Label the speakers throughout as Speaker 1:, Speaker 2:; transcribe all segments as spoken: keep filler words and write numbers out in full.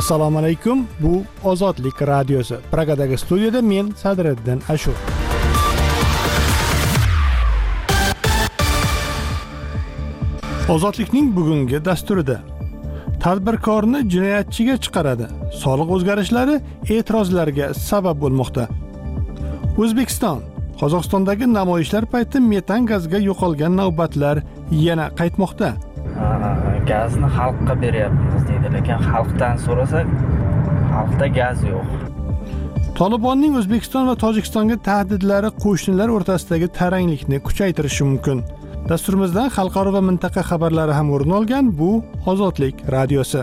Speaker 1: Assalomu alaykum. Bu Ozodlik radiosi. Pragadagi studiyada men Sadriddin Ashur. Ozodlikning bugungi dasturida tadbirkorni jinoyatchiga chiqaradi. Soliq o'zgarishlari e'tirozlarga sabab bo'lmoqda. O'zbekiston Qozog'istondagi namoyishlar payti metan gazga yo'qolgan navbatlar yana qaytmoqda.
Speaker 2: Gazni xalqqa beryapmiz deydi, lekin xalqdan so'rasak, xalqda gaz yo'q.
Speaker 1: Tolibonning O'zbekiston va Tojikistonga tahdidlari qo'shnilar o'rtasidagi taranglikni kuchaytirishi mumkin. Dasturimizdan xalqaro va mintaqa xabarlari ham o'rin olgan. Bu Ozodlik radiosi.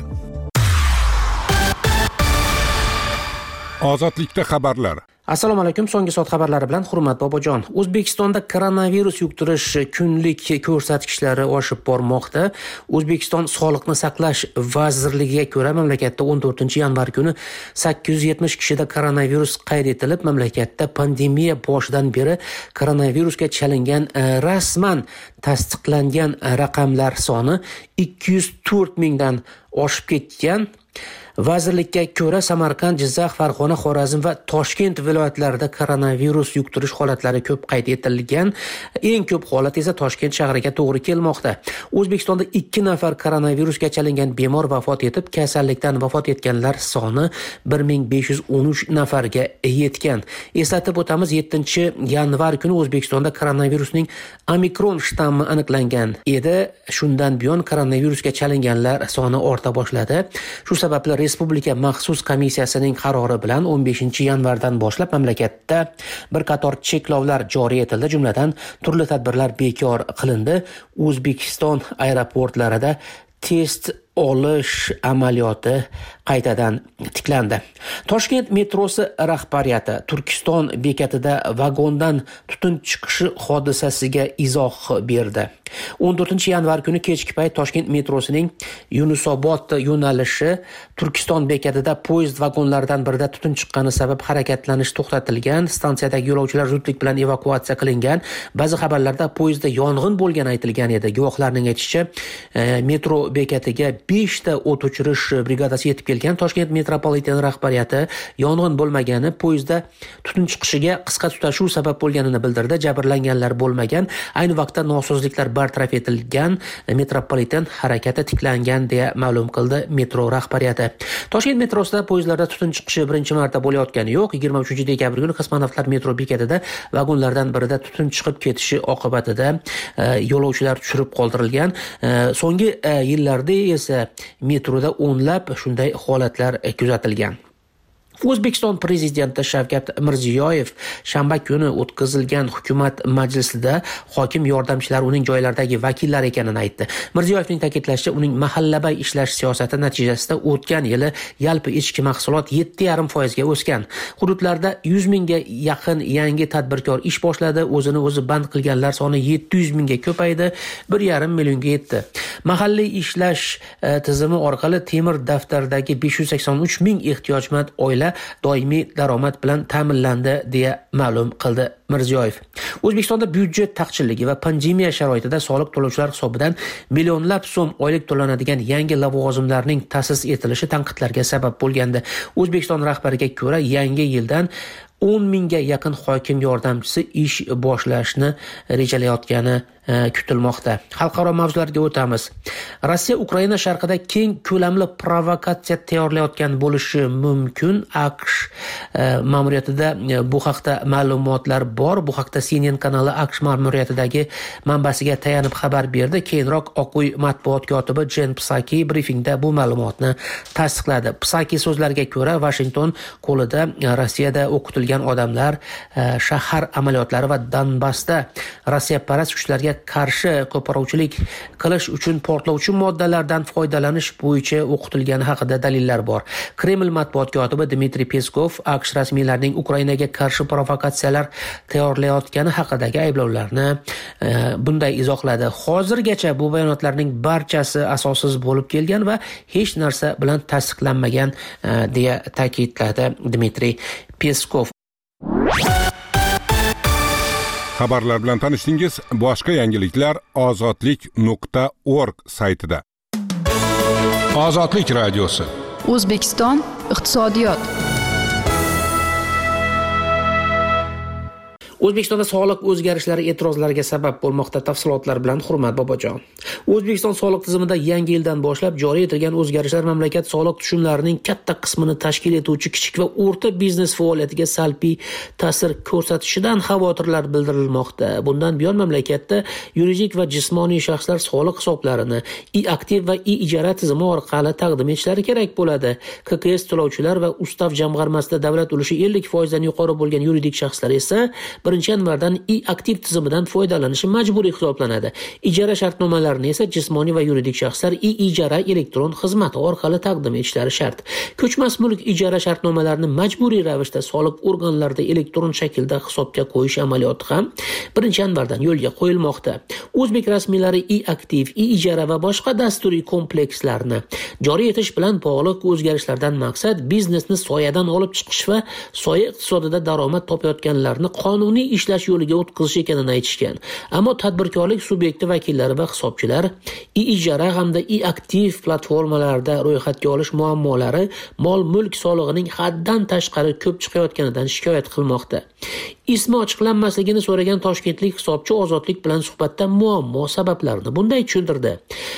Speaker 3: Ozodlikda xabarlar.
Speaker 4: Assalomu alaykum. So'nggi soat xabarlari bilan Hurmat Bobojon. O'zbekistonda koronavirus yuqtirish kunlik ko'rsatkichlari oshib bormoqda. O'zbekiston Sog'liqni saqlash vazirligiga ko'ra, mamlakatda o'n to'rtinchi yanvar kuni sakkiz yuz yetmish kishida koronavirus qayd etilib, mamlakatda pandemiya boshidan beri koronavirusga chalingan rasman tasdiqlangan raqamlar soni ikki yuz to'rt mingdan oshib ketgan. Vazirlikka ko'ra, Samarqand, Jizzax, Farg'ona, Xorazm va Toshkent viloyatlarida koronavirus yuqtirish holatlari ko'p qayd etilgan. Eng ko'p holat esa Toshkent shahriga to'g'ri kelmoqda. O'zbekistonda ikki nafar koronavirusga chalingan bemor vafot etib, kasallikdan vafot etganlar soni bir ming besh yuz o'n uch nafarga yetgan. Eslatib o'tamiz, yettinchi yanvar kuni O'zbekistonda koronavirusning Omikron shtammi aniqlangan edi. Shundan buyon koronavirusga chalinganlar soni orta boshladi. Shu sababli Respublika maxsus komissiyasining qarori bilan o'n beshinchi yanvardan boshlab mamlakatda bir qator cheklovlar joriy etildi, jumladan turli tadbirlar bekor qilindi. O'zbekiston aeroportlarida test olish amaliyoti qaytadan tiklandi. Toshkent metrosi rahbariyati Turkiston bekatida vagondan tutun chiqishi hodisasiga izoh berdi. o'n to'rtinchi yanvar kuni kechki payt Toshkent metrosining Yunusobod yo'nalishi Turkiston bekatida poyezd vagonlaridan birida tutun chiqqani sabab harakatlanish to'xtatilgan. Stansiyadagi yo'lovchilar zudlik bilan evakuatsiya qilingan. Ba'zi xabarlarda poyezdda yong'in bo'lgani aytilgan edi. Guvohlarning aytishicha, metro bekatiga besh ta o't o'chirish brigadasi yetib kelgan. Toshkent metropoliten rahbariyati yong'in bo'lmagani, poyezdda tutun chiqishiga qisqa tutashuv sabab bo'lganini bildirdi. Jabrlanganlar bo'lmagan. Ayni vaqtda nosozliklar bartaraf etilgan, metropoliten harakati tiklangan deya ma'lum qildi metro rahbariyati. Toshkent metrosida poyezdlarda tutun chiqishi birinchi marta bo'layotgani yo'q. yigirma uchinchi dekabr kuni kosmonavtlar metro bekatida vagonlardan birida tutun chiqib ketishi oqibatida yo'lovchilar tushirib qoldirilgan. So'nggi yillarda esa metroda o'nlab shunday holatlar kuzatilgan. O'zbekiston prezidenti Shavkat Mirziyoyev shanba kuni o'tkazilgan hukumat majlisida hokim yordamchilari uning joylardagi vakillar ekanini aytdi. Mirziyoyevning ta'kidlashicha, uning mahallabay ishlash siyosati natijasida o'tgan yili yalpi ichki mahsulot yetti yarim foiz ga o'sgan. Hududlarda yuz mingga yaqin yangi tadbirkor ish boshladi. O'zini o'zi band qilganlar soni yetti yuz mingga ko'paydi, bir yarim millionga yetdi. Mahalliy ishlash tizimi orqali temir daftardagi besh yuz sakson uch ming ehtiyojmand oila doimiy daromad bilan ta'minlandi deya ma'lum qildi Mirziyoyev. O'zbekistonda byudjet taqchilligi va pandemiya sharoitida soliq to'lovchilar hisobidan millionlab so'm oylik to'lanadigan yangi lavozimlarning ta'sis etilishi tanqidlarga sabab bo'lgandi. O'zbekiston rahbariga ko'ra, yangi yildan o'n mingga yaqin hokim yordamchisi ish boshlashni rejalayotgani kutilmoqda. Xalqaro mavzularga o'tamiz. Rossiya Ukraina sharqida keng ko'lamli provokatsiya tayyorlayotgan bo'lishi mumkin. AQSh ma'muriyatida bu haqda ma'lumotlar bor. Bu haqda C N N kanali AQSh ma'muriyatidagi manbasiga tayanib xabar berdi. Keyinroq Oq uy matbuot kotibi Jen Psaki brifingda bu ma'lumotni tasdiqladi. Psaki so'zlariga ko'ra, Washington qo'lida Rossiyada o'qitilgan odamlar shahar amaliyotlari va Donbassda Rossiya parast kuchlarga qarshi qo'poruvchilik qilish uchun portlovchi moddalardan foydalanish bo'yicha o'qitilgani haqida dalillar bor. Kreml matbuot kotibi Dmitriy Peskov AQSh rasmiylarining Ukrainaga qarshi provokatsiyalar tayyorlayotgani haqidagi ayblovlarni e, bunday izohladi. Hozirgacha bu bayonotlarning barchasi asossiz bo'lib kelgan va hech narsa bilan tasdiqlanmagan e, deya ta'kidladi Dmitriy Peskov.
Speaker 3: Xabarlar bilan tanishdingiz. Boshqa yangiliklar ozodlik nuqta org saytida. Ozodlik radiosi.
Speaker 5: O'zbekiston iqtisodiyot.
Speaker 4: O'zbekistonda soliq o'zgarishlari e'tirozlarga sabab bo'lmoqda. Tafsilotlar bilan Hurmat Bobojon. O'zbekiston soliq tizimida yangi yildan boshlab joriy etilgan o'zgarishlar mamlakat soliq tushumlarining katta qismini tashkil etuvchi kichik va o'rta biznes faoliyatiga salbiy ta'sir ko'rsatishidan xavotirlar bildirilmoqda. Bundan buyon mamlakatda yuridik va jismoniy shaxslar soliq hisoblarini e-aktiv va e-ijara tizimi orqali taqdim etishlari kerak bo'ladi. K K S to'lovchilar va Ustav jamg'armasida davlat ulushi ellik foiz dan yuqori bo'lgan yuridik shaxslar esa birinchi yanvardan e-aktiv tizimidan foydalanishi majburiy hisoblanadi. Ijara shartnomalarini esa jismoniy va yuridik shaxslar e-ijara elektron xizmati orqali taqdim etishlari shart. Ko'chmas mulk ijara shartnomalarini majburiy ravishda soliq organlarida elektron shaklda hisobga qo'yish amaliyoti ham birinchi yanvardan yo'lga qo'yilmoqda. O'zbek rasmiylari e-aktiv, e-ijara va boshqa dasturiy komplekslarni joriy etish bilan bog'liq o'zgarishlardan maqsad biznesni soyadan olib chiqish va soya iqtisodida daromad topayotganlarni qonuniy ishlash yo'liga o'tkazish ekanini aytishgan. Ammo tadbirkorlik subyekti vakillari va hisobchilar e-ijara hamda e-aktiv platformalarda ro'yxatga olish muammolari mol-mulk solig'ining haddan tashqari ko'p chiqayotganidan shikoyat qilmoqda. Ismi ochiqlanmasligini so'ragan toshkentlik hisobchi Ozodlik bilan suhbatda muammo sabablarini bunday tushuntirdi.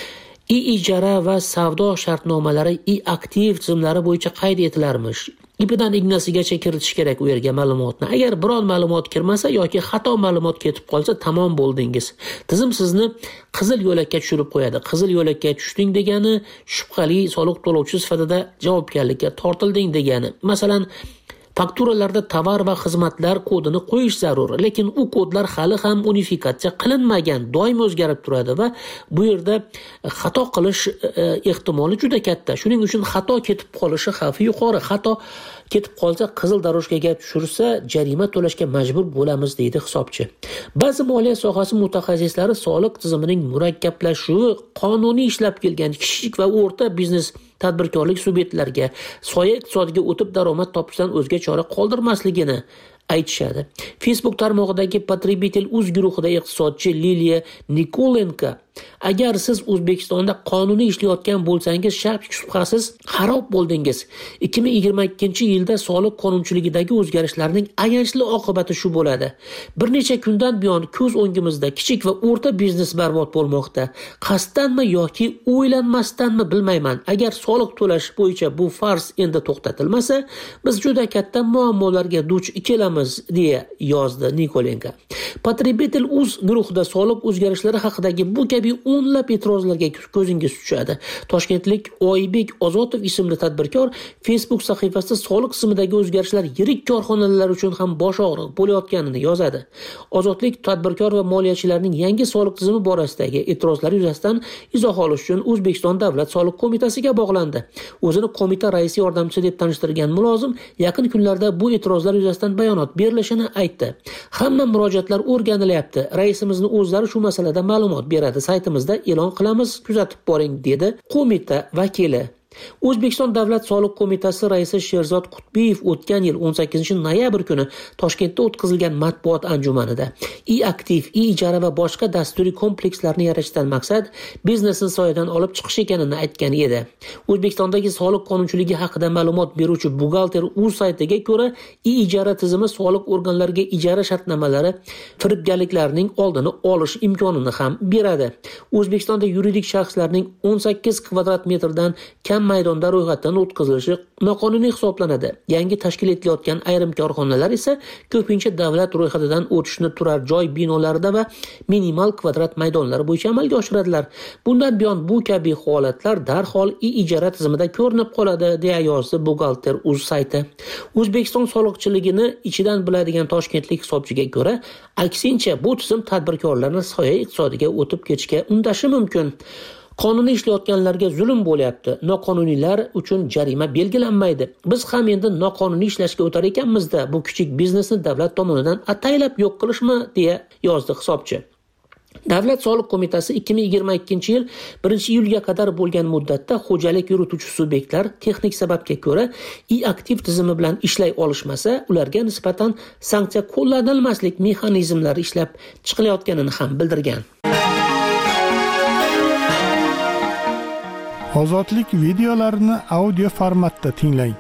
Speaker 4: E-ijara va savdo shartnomalari e-aktiv tizimlari bo'yicha qayd etilarmish. Ipidan ignasigacha kiritish kerak u yerga ma'lumotni. Agar biron ma'lumot kirmasa yoki xato ma'lumot ketib qolsa tamom bo'ldingiz. Tizim sizni qizil yo'lakka tushirib qo'yadi. Qizil yo'lakka tushding degani shubhali soliq to'lovchi sifatida javobgarlikka tortilding degani. Masalan, fakturalarda tovar va xizmatlar kodini qo'yish zarur, lekin u kodlar hali ham unifikatsiya qilinmagan, doim o'zgarib turadi va bu yerda xato qilish ehtimoli juda katta. Shuning uchun xato ketib qolishi xavfi yuqori. Xato ketib qolsa qizil daroshkaga tushirsa jarima to'lashga majbur bo'lamiz, deydi hisobchi. Ba'zi moliya sohasi mutaxassislari soliq tizimining murakkablashuvi qonuniy ishlab kelgan kichik va o'rta biznes tadbirkorlik subyektlariga soya iqtisodiga o'tib daromad topishdan o'zga chora qoldirmasligini aytishadi. Facebook tarmog'idagi Potribitel.uz guruhida iqtisodchi Liliya Nikolenko: agar siz O'zbekistonda qonuniy ishlayotgan bo'lsangiz, shak shubhasiz xarob bo'ldingiz. ikki ming yigirma ikkinchi yilda soliq qonunchiligidagi o'zgarishlarning ayanchli oqibati shu bo'ladi. Bir necha kundan buyon ko'z o'ngimizda kichik va o'rta biznes barbod bo'lmoqda. Qasddanmi yoki o'ylanmasdanmi bilmayman. Agar soliq to'lash bo'yicha bu farz endi to'xtatilmasa, biz juda katta muammolarga duch kelamiz, deya yozdi Nikolenko. Potribitel.uz guruhida soliq o'zgarishlari haqidagi bu kabi o'nlab e'tirozlarga ko'zingiz tushadi. Toshkentlik Oybek Ozotov ismli tadbirkor Facebook sahifasida soliq tizimidagi o'zgarishlar yirik korxonalar uchun ham bosh og'riq bo'layotganini yozadi. Ozodlik tadbirkor va moliyachilarning yangi soliq tizimi borasidagi e'tirozlari yuzasidan izoh olish uchun O'zbekiston Davlat soliq qo'mitasiga bog'landi. O'zini qo'mita raisi yordamchisi deb tanishtirgan mulozim yaqin kunlarda bu e'tirozlar yuzasidan bayonot berilishini aytdi. Hamma murojaatlar o'rganilyapti. Raisimizni o'zlari shu masalada ma'lumot beradi. Saytimizda e'lon qilamiz, kuzatib boring, dedi qo'mita vakili. O'zbekiston Davlat soliq qo'mitasi raisi Sherzod Qutbiyev o'tgan yil o'n sakkizinchi noyabr kuni Toshkentda o'tkazilgan matbuot anjumanida e-aktiv, e-ijara va boshqa dasturiy komplekslarni yaratishdan maqsad biznesni soyadan olib chiqish ekanini aytgan edi. O'zbekistondagi soliq qonunchiligi haqida ma'lumot beruvchi Buxgalter.uz saytiga ko'ra, e-ijara tizimi soliq organlariga ijara shartnomalari firibgarliklarning oldini olish imkonini ham beradi. O'zbekistonda yuridik shaxslarning o'n sakkiz kvadrat metrdan kam maydonda ro'yxatdan o'tkazilishi noqonuniy hisoblanadi. Yangi tashkil etilayotgan ayrim korxonalar esa ko'pincha davlat ro'yxatidan o'tishni turar joy binolarida va minimal kvadrat maydonlar bo'yicha amalga oshiradilar. Bundan buyon bu kabi holatlar darhol e-ijara tizimida ko'rinib qoladi, deya yozdi Buxgalter.uz sayti. O'zbekiston soliqchiligini ichidan biladigan toshkentlik hisobchiga ko'ra, aksincha bu tizim tadbirkorlarni soya iqtisodiga o'tib ketishga undashi mumkin. Qonuniy ishlayotganlarga zulm bo'lyapti. Noqonuniylar uchun jarima belgilanmaydi. Biz ham endi noqonuniy ishlashga o'tar ekanmiz-da. Bu kichik biznesni davlat tomonidan ataylab yo'q qilishmi, deya yozdi hisobchi. Davlat soliq qo'mitasi ikki ming yigirma ikkinchi yil birinchi iyulga qadar bo'lgan muddatda xo'jalik yurituvchi subyektlar texnik sababga ko'ra e-aktiv tizimi bilan ishlay olishmasa, ularga nisbatan sanksiya qo'llanilmaslik mexanizmlari ishlab chiqilayotganini ham bildirgan.
Speaker 1: Ozodlik videolarini audio formatda tinglang.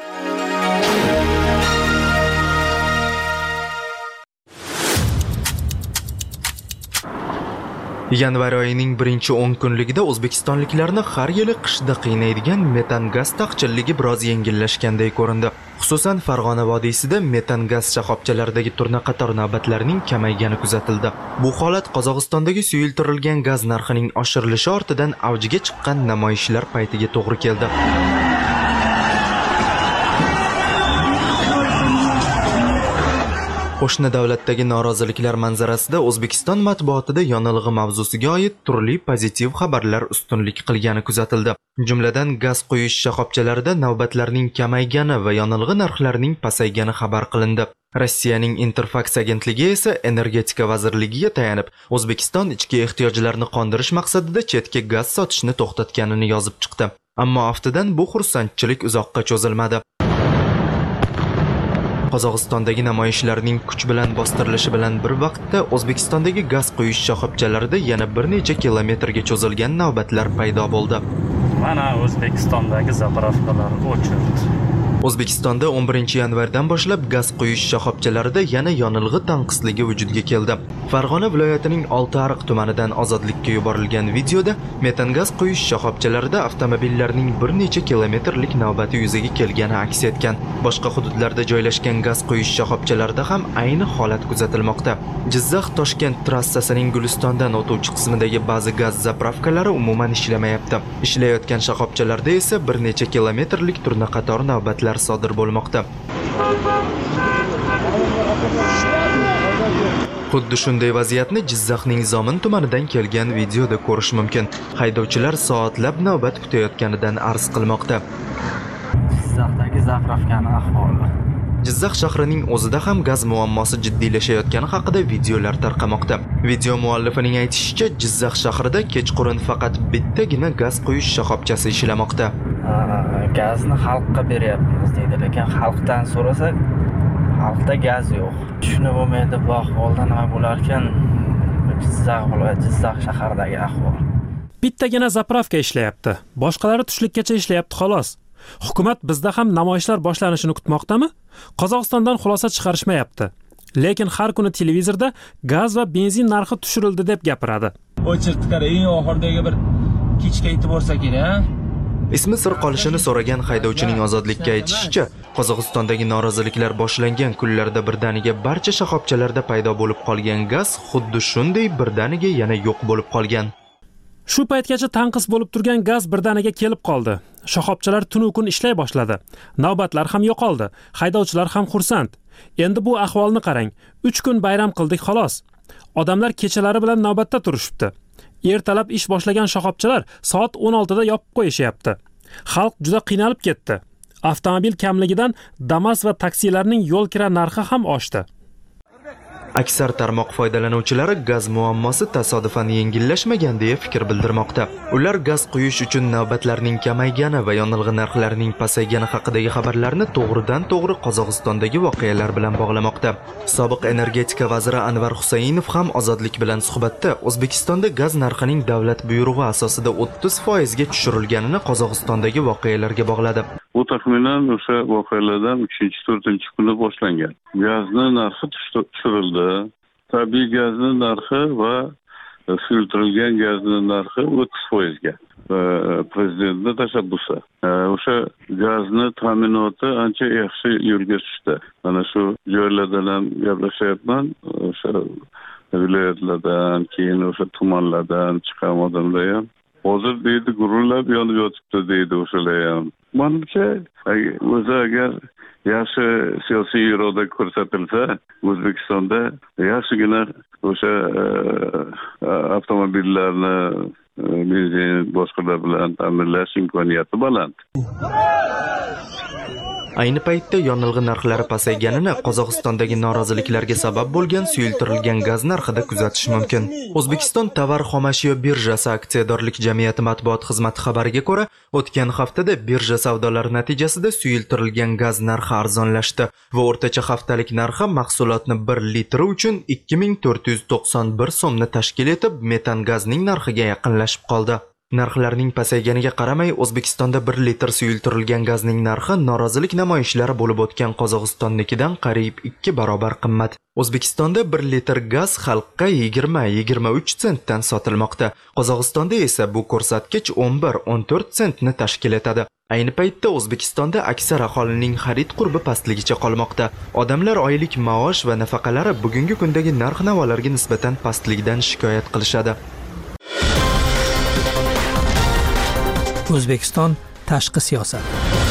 Speaker 6: Yanvar oyining birinchi o'n kunligida o'zbekistonliklarni har yili qishda qiynaydigan metan gaz taqchilligi biroz yengillashganday ko'rindi. Xususan Farg'ona vodiysida metan gaz shoxobchalaridagi turnaqator navbatlarning kamaygani kuzatildi. Bu holat Qozog'istondagi suyultirilgan gaz narxining oshirilishi ortidan avjiga chiqqan namoyishlar paytiga to'g'ri keldi. Qo'shni davlatdagi noroziliklar manzarasida O'zbekiston matbuotida yonilg'i mavzusiga oid turli pozitiv xabarlar ustunlik qilgani kuzatildi. Jumladan gaz quyish shoxobchalarida navbatlarning kamaygani va yonilg'i narxlarining pasaygani xabar qilindi. Rossiyaning Interfax agentligi esa energetika vazirligiga tayanib, O'zbekiston ichki ehtiyojlarni qondirish maqsadida chetga gaz sotishni to'xtatganini yozib chiqdi. Ammo aftidan bu xursandchilik uzoqqa cho'zilmadi. Qozog'istondagi namoyishlarning kuch bilan bostirilishi bilan bir vaqtda O'zbekistondagi gaz quyish shoxobchalarida yana bir necha kilometrga cho'zilgan navbatlar paydo bo'ldi.
Speaker 2: Mana O'zbekistondagi zapravkalar o'chirdi.
Speaker 6: O'zbekistonda o'n birinchi yanvardan boshlab gaz quyish shoxobchalarida yana yonilg'i tanqisligi vujudga keldi. Farg'ona viloyatining Oltiariq tumanidan Ozodlikka yuborilgan videoda metan gaz quyish shoxobchalarida avtomobillarning bir necha kilometrlik navbati yuzaga kelgani aks etgan. Boshqa hududlarda joylashgan gaz quyish shoxobchalarida ham ayni holat kuzatilmoqda. Jizzax-Toshkent trassasining Gulistondan o'tuvchi qismidagi ba'zi gaz zapravkalari umuman ishlamayapti. Ishlayotgan shoxobchalarda esa bir necha kilometrlik turnaqator navbatlar sodir bo'lmoqda. Xuddi shunday vaziyatni Jizzaxning Zomin tumanidan kelgan videoda ko'rish mumkin. Haydovchilar soatlab navbat kutayotganidan arz qilmoqda.
Speaker 2: Jizzaxdagi zapravkaning ahvoli.
Speaker 6: Jizzax shahrining o'zida ham gaz muammosi jiddiylashayotgani haqida videolar tarqamoqda. Video muallifining aytishicha, Jizzax shahrida kechqurun faqat bittagina gaz quyish shoxobchasi ishlamoqda.
Speaker 2: Gazni xalqqa beryapmiz deydi, lekin xalqdan so'rasak, xalqda gaz yo'q. Tushunib bo'lmaydi bu ahvolda nima bo'lar ekan. Jizzax viloyat, Jizzax shahardagi ahvol.
Speaker 7: Bittagina zapravka ishlayapti. Boshqalari tushlikkacha ishlayapti xolos. Hukumat bizda ham namoyishlar boshlanishini kutmoqdami? Qozog'istondan xulosa chiqarishmayapti. Lekin har kuni televizorda gaz va benzin narxi tushirildi deb gapiradi.
Speaker 8: O'chirtqar eng oxirdagi bir kechga yetib borsa kerak.
Speaker 6: Ismi sir qolishini so'ragan haydovchining Ozodlikka aytishicha, Qozog'istondagi noroziliklar boshlangan kunlarda birdaniga barcha shoxobchalarda paydo bo'lib qolgan gaz xuddi shunday birdaniga yana yo'q bo'lib qolgan.
Speaker 7: Shu paytgacha tanqis bo'lib turgan gaz birdaniga kelib qoldi. Shoxobchalar tun kun ishlay boshladi. Navbatlar ham yo'qoldi. Haydovchilar ham xursand. Endi bu ahvolni qarang. uch kun bayram qildik xolos. Odamlar kechalari bilan navbatda turishibdi. Ertalab ish boshlagan shoxobchalar soat o'n oltida yopib qo'yishyapti. Xalq juda qiynalib ketdi. Avtomobil kamligidan Damas va taksilarning yo'l kira narxi ham oshdi.
Speaker 6: Aksar tarmoq foydalanuvchilari gaz muammosi tasodifan yengillashmagan deya fikr bildirmoqda. Ular gaz quyish uchun navbatlarning kamaygani va yonilg'i narxlarining pasaygani haqidagi xabarlarni to'g'ridan to'g'ri Qozog'istondagi voqealar bilan bog'lamoqda. Sobiq energetika vaziri Anvar Husaynov ham Ozodlik bilan suhbatda O'zbekistonda gaz narxining davlat buyrug'i asosida o'ttiz foizga tushirilganini Qozog'istondagi voqealarga bog'ladi.
Speaker 9: Bu taxminan o'sha voqealardan uchinchi to'rtinchi kunda boshlangan. Gazni narxi tushirildi. Tabiiy gazni narxi va suyultirilgan gazni narxi o'ttiz foizga. Prezidentning tashabbusi. O'sha gazni ta'minoti ancha yaxshi yo'lga tushdi. Mana shu joylardan ham gaplashyapman. O'sha viloyatlardan, keyin o'sha tumanlardan chiqqan odamlar ham hozir deydi gurullab yonib yotibdi deydi o'shalar ham. Menimcha o'zi agar yaxshi siyosiy iroda ko'rsatilsa, O'zbekistonda yaxshigina o'sha avtomobillarni benzin boshqalar bilan ta'minlash imkoniyati baland.
Speaker 6: Ayni paytda yonilg'i narxlari pasayganini Qozog'istondagi noroziliklarga sabab bo'lgan suyultirilgan gaz narxida kuzatish mumkin. O'zbekiston tovar xomashyo birjasi aksiyadorlik jamiyati matbuot xizmati xabariga ko'ra, o'tgan haftada birja savdolari natijasida suyultirilgan gaz narxi arzonlashdi va o'rtacha haftalik narxi mahsulotni bir litri uchun ikki ming to'rt yuz to'qson bir so'mni tashkil etib, metan gazning narxiga yaqinlashib qoldi. Narxlarning pasayganiga qaramay, O'zbekistonda bir litr suyultirilgan gazning narxi norozilik namoyishlari bo'lib o'tgan Qozog'istonnikidan qariyb ikki barobar qimmat. O'zbekistonda bir litr gaz xalqqa yigirma yigirma uch sentdan sotilmoqda. Qozog'istonda esa bu ko'rsatkich o'n bir o'n to'rt sentni tashkil etadi. Ayni paytda O'zbekistonda aksar aholining xarid qurbi pastligicha qolmoqda. Odamlar oylik maosh va nafaqalari bugungi kundagi narx-navolarga nisbatan pastligidan shikoyat qilishadi.
Speaker 10: O'zbekiston tashqi siyosat.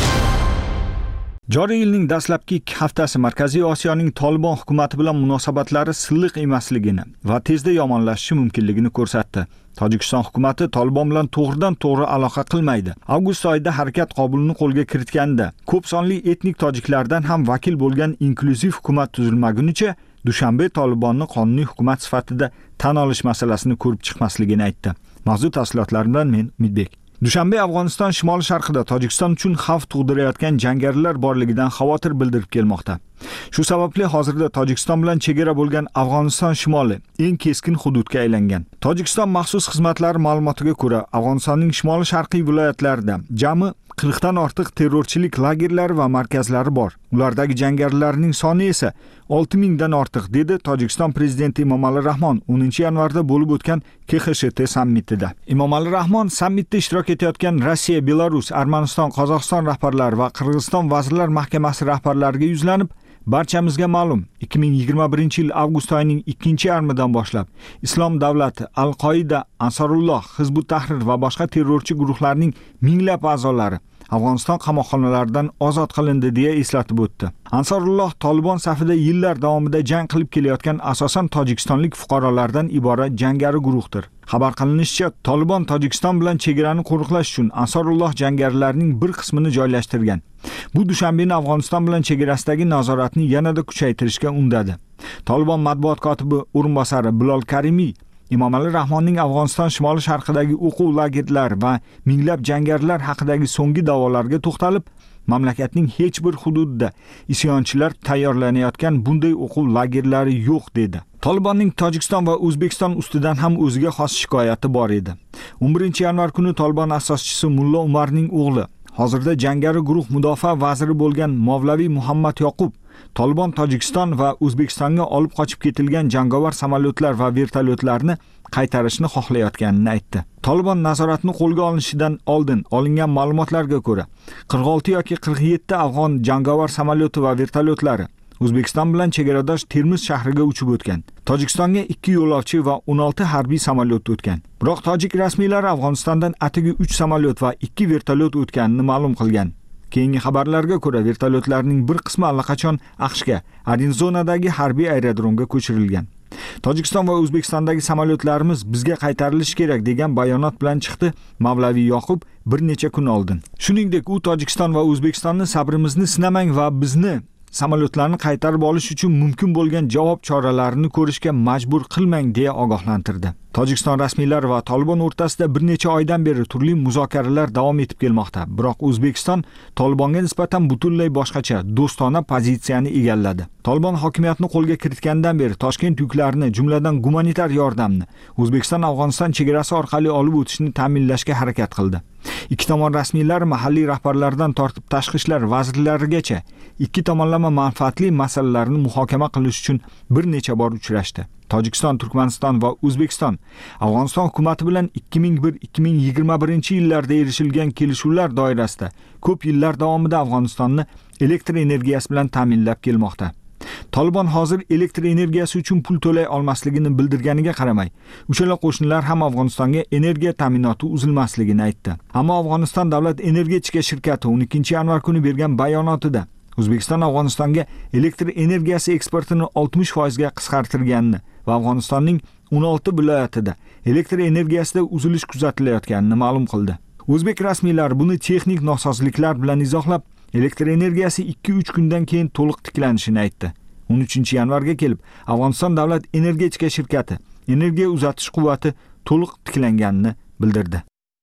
Speaker 11: Joriy yilning dastlabki ikki haftasi Markaziy Osiyoning Tolibon hukumati bilan munosabatlari silliq emasligini va tezda yomonlashishi mumkinligini ko'rsatdi. Tojikiston hukumati Tolibon bilan to'g'ridan to'g'ri aloqa qilmaydi. Avgust oyida harakat Qobulni qo'lga kiritganda ko'p sonli etnik tojiklardan ham vakil bo'lgan inklyuziv hukumat tuzilmagunicha Dushanbe Tolibonni qonuniy hukumat sifatida tan olish masalasini ko'rib chiqmasligini aytdi. Mavzu tafsilotlari bilan men Umidbek. Dushanbe Afg'oniston shimoli sharqida Tojikiston uchun xavf tug'dirayotgan jangarilar borligidan xavotir bildirib kelmoqda. Shu sababli hozirda Tojikiston bilan chegara bo'lgan Afg'oniston shimoli eng keskin hududga aylangan. Tojikiston maxsus xizmatlari ma'lumotiga ko'ra, Afg'onistonning shimoli sharqiy viloyatlarida jami qirq dan ortiq terrorchilik lagerlari va markazlari bor. Ulardagi jangarilarning soni esa olti ming dan ortiq, dedi Tojikiston prezidenti Emomali Rahmon o'ninchi yanvarda bo'lib o'tgan K X S T sammitida. Emomali Rahmon sammitda ishtirok etayotgan Rossiya, Belarus, Armaniston, Qozog'iston rahbarlari va Qirg'iziston vazirlar mahkamasi rahbarlariga yuzlanib, barchamizga ma'lum, ikki ming yigirma birinchi yil avgust oyining ikkinchi yarmidan boshlab Islom davlati, Al-Qoida, Ansorulloh, Hizbut Tahrir va boshqa terrorchi guruhlarning minglab a'zolari Afg'oniston qamoqxonalaridan ozod qilindi deya eslatib o'tdi. Ansorulloh Tolibon safida yillar davomida jang qilib kelayotgan asosan tojikistonlik fuqarolardan iborat jangari guruhdir. Xabar qilinishicha, Tolibon Tojikiston bilan chegarani qo'riqlash uchun Ansorulloh jangarilarining bir qismini joylashtirgan. Bu Dushanbeni Afg'oniston bilan chegarasidagi nazoratni yanada kuchaytirishga undadi. Tolibon matbuot kotibi o'rinbosari Bilol Karimiy Emomali Rahmonning Afg'oniston shimoli sharqidagi o'quv lagerlari va minglab jangarilar haqidagi so'nggi da'volarga to'xtalib, mamlakatning hech bir hududida isyonchilar tayyorlanayotgan bunday o'quv lagerlari yo'q dedi. Tolibonning Tojikiston va O'zbekiston ustidan ham o'ziga xos shikoyati bor edi. o'n birinchi yanvar kuni Tolibon asoschisi Mulla Umarning o'g'li, hozirda jangari guruh mudofaa vaziri bo'lgan Mavlaviy Muhammad Yoqub Tolibon Tojikiston va O'zbekistonga olib qochib ketilgan jangovar samolyotlar va vertolyotlarni qaytarishni xohlayotganini aytdi. Tolibon nazoratni qo'lga olinishidan oldin olingan ma'lumotlarga ko'ra, qirq olti yoki qirq yetti afg'on jangovar samolyoti va vertolyotlari O'zbekiston bilan chegaradosh Termiz shahriga uchib o'tgan. Tojikistonga ikki yo'lovchi va o'n olti harbiy samolyot o'tgan. Biroq tojik rasmiylari Afg'onistondan atigi uch samolyot va ikki vertolyot o'tganini ma'lum qilgan. Keyingi xabarlarga ko'ra, vertolyotlarning bir qismi allaqachon AQShga, Arizonadagi harbiy aerodromga ko'chirilgan. Tojikiston va O'zbekistondagi samolyotlarimiz bizga qaytarilishi kerak degan bayonot bilan chiqdi Mavlaviy Yoqub bir necha kun oldin. Shuningdek, u Tojikiston va O'zbekistonni sabrimizni sinamang va bizni samolyotlarni qaytarib olish uchun mumkin bo'lgan javob choralarini ko'rishga majbur qilmang deya ogohlantirdi. Tojikiston rasmiylari va Tolibon o'rtasida bir necha oydan beri turli muzokaralar davom etib kelmoqda. Biroq O'zbekiston Tolibonga nisbatan butunlay boshqacha, do'stona pozitsiyani egalladi. Tolibon hokimiyatni qo'lga kiritgandan beri Toshkent yuklarini, jumladan gumanitar yordamni O'zbekiston Afg'oniston chegarasi orqali olib o'tishni ta'minlashga harakat qildi. Ikki tomon rasmiylari mahalliy rahbarlardan tortib tashqi ishlar vazirlarigacha ikki tomonlama manfaatli masalalarni muhokama qilish uchun bir necha bor uchrashdi. Tojikiston, Turkmaniston va O'zbekiston Afg'oniston hukumati bilan ikki ming bir ikki ming yigirma birinchi yillarda erishilgan kelishuvlar doirasida ko'p yillar davomida Afg'onistonni elektr energiyasi bilan ta'minlab kelmoqda. Tolibon hozir elektr energiyasi uchun pul to'lay olmasligini bildirganiga qaramay, uchala qo'shnilar ham Afg'onistonga energiya ta'minoti uzilmasligini aytdi. Ammo Afg'oniston davlat energetika shirkati o'n ikkinchi yanvar kuni bergan bayonotida O'zbekiston Afg'onistonga elektr energiyasi eksportini oltmish foiz ga qisqartirganini va Afg'onistonning o'n olti viloyatida elektr energiyasida uzilish kuzatilayotganini ma'lum qildi. O'zbek rasmiylari buni texnik nosozliklar bilan izohlab, elektr energiyasi ikki uch kundan keyin to'liq tiklanishini aytdi. o'n uchinchi yanvarga kelib, Afg'oniston davlat energetika shirkati energiya uzatish quvvati to'liq tiklanganini bildirdi.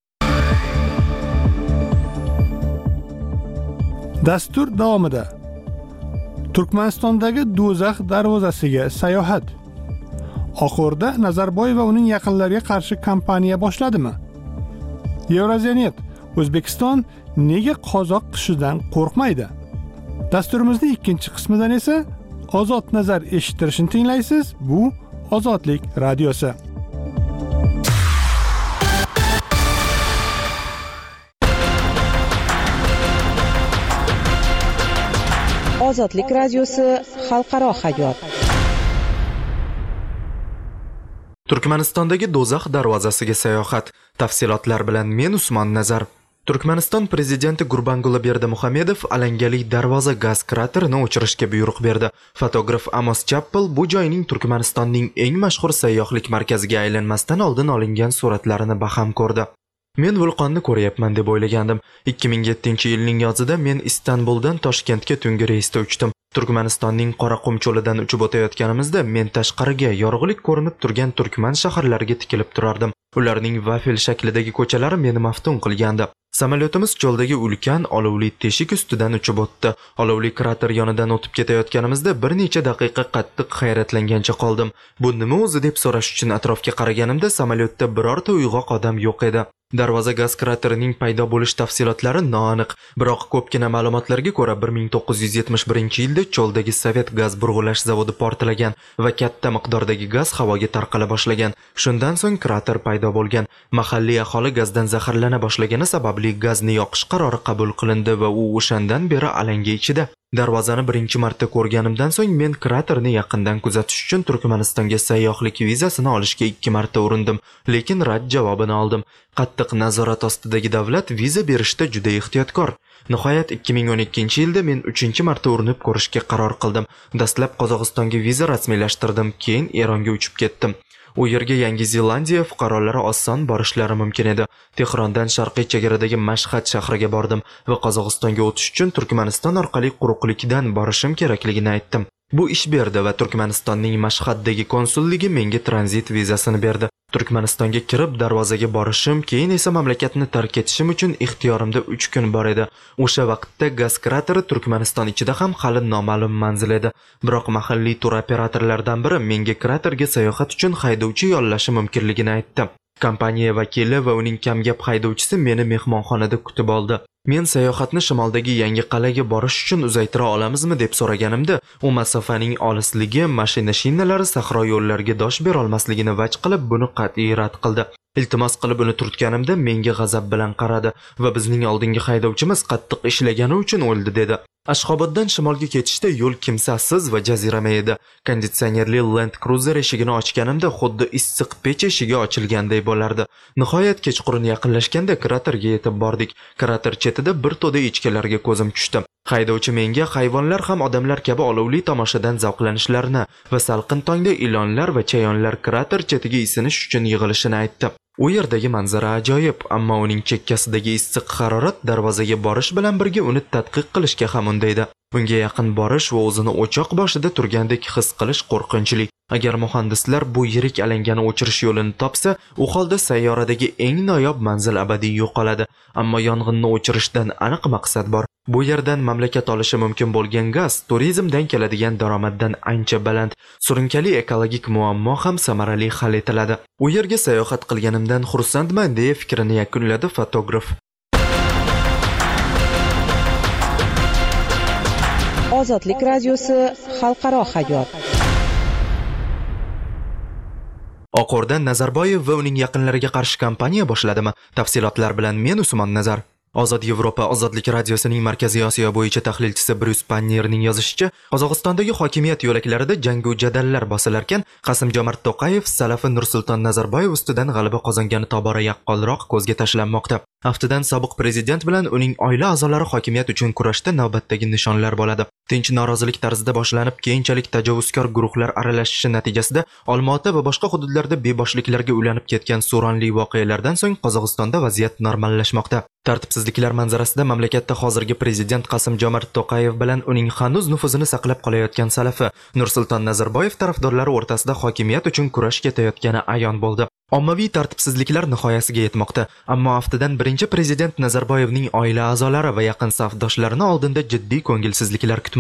Speaker 1: Dastur davomida Turkmanistondagi Do'zax darvozasiga sayohat. Oxirda Nazarboyev va uning yaqinlariga qarshi kampaniya boshladimi? Yevraziyanet: O'zbekiston nega qozoq qishidan qo'rqmaydi? Dasturimizning ikkinchi qismidan esa Ozod nazar eshittirishni tinglaysiz. Bu Ozodlik radiosi.
Speaker 12: Ozodlik radiosi xalqaro hayot.
Speaker 6: Turkmanistondagi Do'zax darvozasiga sayohat. Tafsilotlar bilan men Usmon Nazar. Turkmaniston prezidenti Gurbanguli Berdimuhamedov alangali darvoza gaz kraterini o'chirishga buyruq berdi. Fotograf Amos Chappell bu joyning Turkmanistonning eng mashhur sayyohlik markaziga aylanmasdan oldin olingan suratlarini baham ko'rdi. Men vulqonni ko'ryapman deb o'ylagandim. ikki ming yettinchi yilning yozida men Istanbuldan Toshkentga tungi reysda uchdim. Turkmanistonning Qoraqum cho'lidan uchib o'tayotganimizda men tashqariga yorug'lik ko'rinib turgan turkman shaharlariga tikilib turardim. Ularning vafel shaklidagi ko'chalari meni maftun qilgandi. Samolyotimiz cho'ldagi ulkan olovli teshik ustidan uchib o'tdi. Olovli krater yonidan o'tib ketayotganimizda bir necha daqiqa qattiq hayratlangancha qoldim. Bu nima o'zi deb so'rash uchun atrofga qaraganimda samolyotda birorta uyg'oq odam yo'q edi. Darvoza gaz kraterining paydo bo'lish tafsilotlari noaniq, biroq ko'pgina ma'lumotlarga ko'ra bir ming to'qqiz yuz yetmish birinchi yilda cho'ldagi Sovet gaz burg'ulash zavodi portlagan va katta miqdordagi gaz havoga tarqala boshlagan. Shundan so'ng krater paydo bo'lgan. Mahalliy aholi gazdan zaharlana boshlagani sababli gazni yoqish qarori qabul qilindi va u o'shandan beri alanga ichida. Darvozani birinchi marta ko'rganimdan so'ng men kraterni yaqindan kuzatish uchun Turkmanistonga sayyohlik vizasini olishga ikki marta urindim, lekin rad javobini oldim. Qattiq nazorat ostidagi davlat viza berishda juda ehtiyotkor. Nihoyat ikki ming o'n ikkinchi yilda men uchinchi marta urinib ko'rishga qaror qildim. Dastlab Qozog'istonga viza rasmiylashtirdim, keyin Eronga uchib ketdim. U yerga Yangi Zelandiya fuqarolari oson borishlari mumkin edi. Tehrondan sharqiy chegaradagi Mashhad shahriga bordim va Qozog'istonga o'tish uchun Turkmaniston orqali quruqlikdan borishim kerakligini aytdim. Bu ish berdi va Turkmanistonning Mashhaddagi konsulligi menga tranzit vizasini berdi. Turkmanistonga kirib darvozaga borishim, keyin esa mamlakatni tark etishim uchun ixtiyorimda uch kun bor edi. O'sha vaqtda gaz krateri Turkmaniston ichida ham hali noma'lum manzil edi. Biroq mahalliy tur operatorlaridan biri menga kraterga sayohat uchun haydovchi yollashi mumkinligini aytdi. Kompaniya vakili va uning kamgap haydovchisi meni mehmonxonada kutib oldi. Men sayohatni shimoldagi Yangi qal'aga borish uchun uzaytira olamizmi deb so'raganimda, u masofaning olisligi, mashina shinalari sahro yo'llariga dosh bera olmasligini vaj qilib, buni qat'iy rad qildi. Iltimos qilib uni turtganimda menga g'azab bilan qaradi va bizning oldingi haydovchimiz qattiq ishlagani uchun o'ldi dedi. Ashxoboddan shimolga ketishda yo'l kimsasiz va jazirama edi. Konditsionerli Land Cruiser eshigini ochganimda xuddi issiq pech eshigi ochilganday bo'lardi. Nihoyat kechqurun yaqinlashganda kraterga yetib bordik. Krater chetida bir to'da echkilarga ko'zim tushdi. Haydovchi menga hayvonlar ham odamlar kabi olovli tomoshadan zavqlanishlarini va salqin tongda ilonlar va chayonlar krater chetiga isinish uchun yig'ilishini aytdi. U yerdagi manzara ajoyib, ammo uning chekkasidagi issiq harorat darvozaga borish bilan birga uni tadqiq qilishga ham undaydi. Bunga yaqin borish va o'zini o'choq boshida turgandek his qilish qo'rqinchli. Agar muhandislar bu yirik alangani o'chirish yo'lini topsa, u holda sayyoradagi eng noyob manzil abadiy yo'qoladi. Ammo yong'inni o'chirishdan aniq maqsad bor. Bu yerdan mamlakat olishi mumkin bo'lgan gaz turizmdan keladigan daromaddan ancha baland. Surunkali ekologik muammo ham samarali hal etiladi. U yerga sayohat qilganimdan xursandman deya fikrini yakunladi fotograf.
Speaker 12: Ozodlik radiosi xalqaro hayot.
Speaker 6: Oqordan Nazarboyev va uning yaqinlariga qarshi kampaniya boshladimi? Tafsilotlar bilan men Usmon Nazar. Ozod Yevropa Ozodlik radiosining Markaziy Osiyo bo'yicha tahlilchisi Bruce Pannierning yozishicha, Qozog'istondagi hokimiyat yo'laklarida jangu jadallar bosilarkan, Qasim-Jomart To'qayev salafi Nursulton Nazarboyev ustidan g'alaba qozongani tobora yaqqolroq ko'zga tashlanmoqda. Aftidan sobiq prezident bilan uning oila a'zolari hokimiyat uchun kurashda navbatdagi nishonlar bo'ladi. Tinch norozilik tarzida boshlanib, keyinchalik tajovuzkor guruhlar aralashishi natijasida Olmaota va boshqa hududlarda beboshliklarga ulanib ketgan suronli voqealardan so'ng Qozog'istonda vaziyat normallashmoqda. Tartibsizliklar manzarasida mamlakatda hozirgi prezident Qasim-Jomart To'qayev bilan uning hanuz nufuzini saqlab qolayotgan salafi Nursulton Nazarboyev tarafdorlari o'rtasida hokimiyat uchun kurash ketayotgani ayon bo'ldi. Ommaviy tartibsizliklar nihoyasiga yetmoqda, ammo aftidan birinchi prezident Nazarboyevning oila a'zolari va yaqin safdoshlarini oldinda jiddiy ko'ngilsizliklar kutmoqda.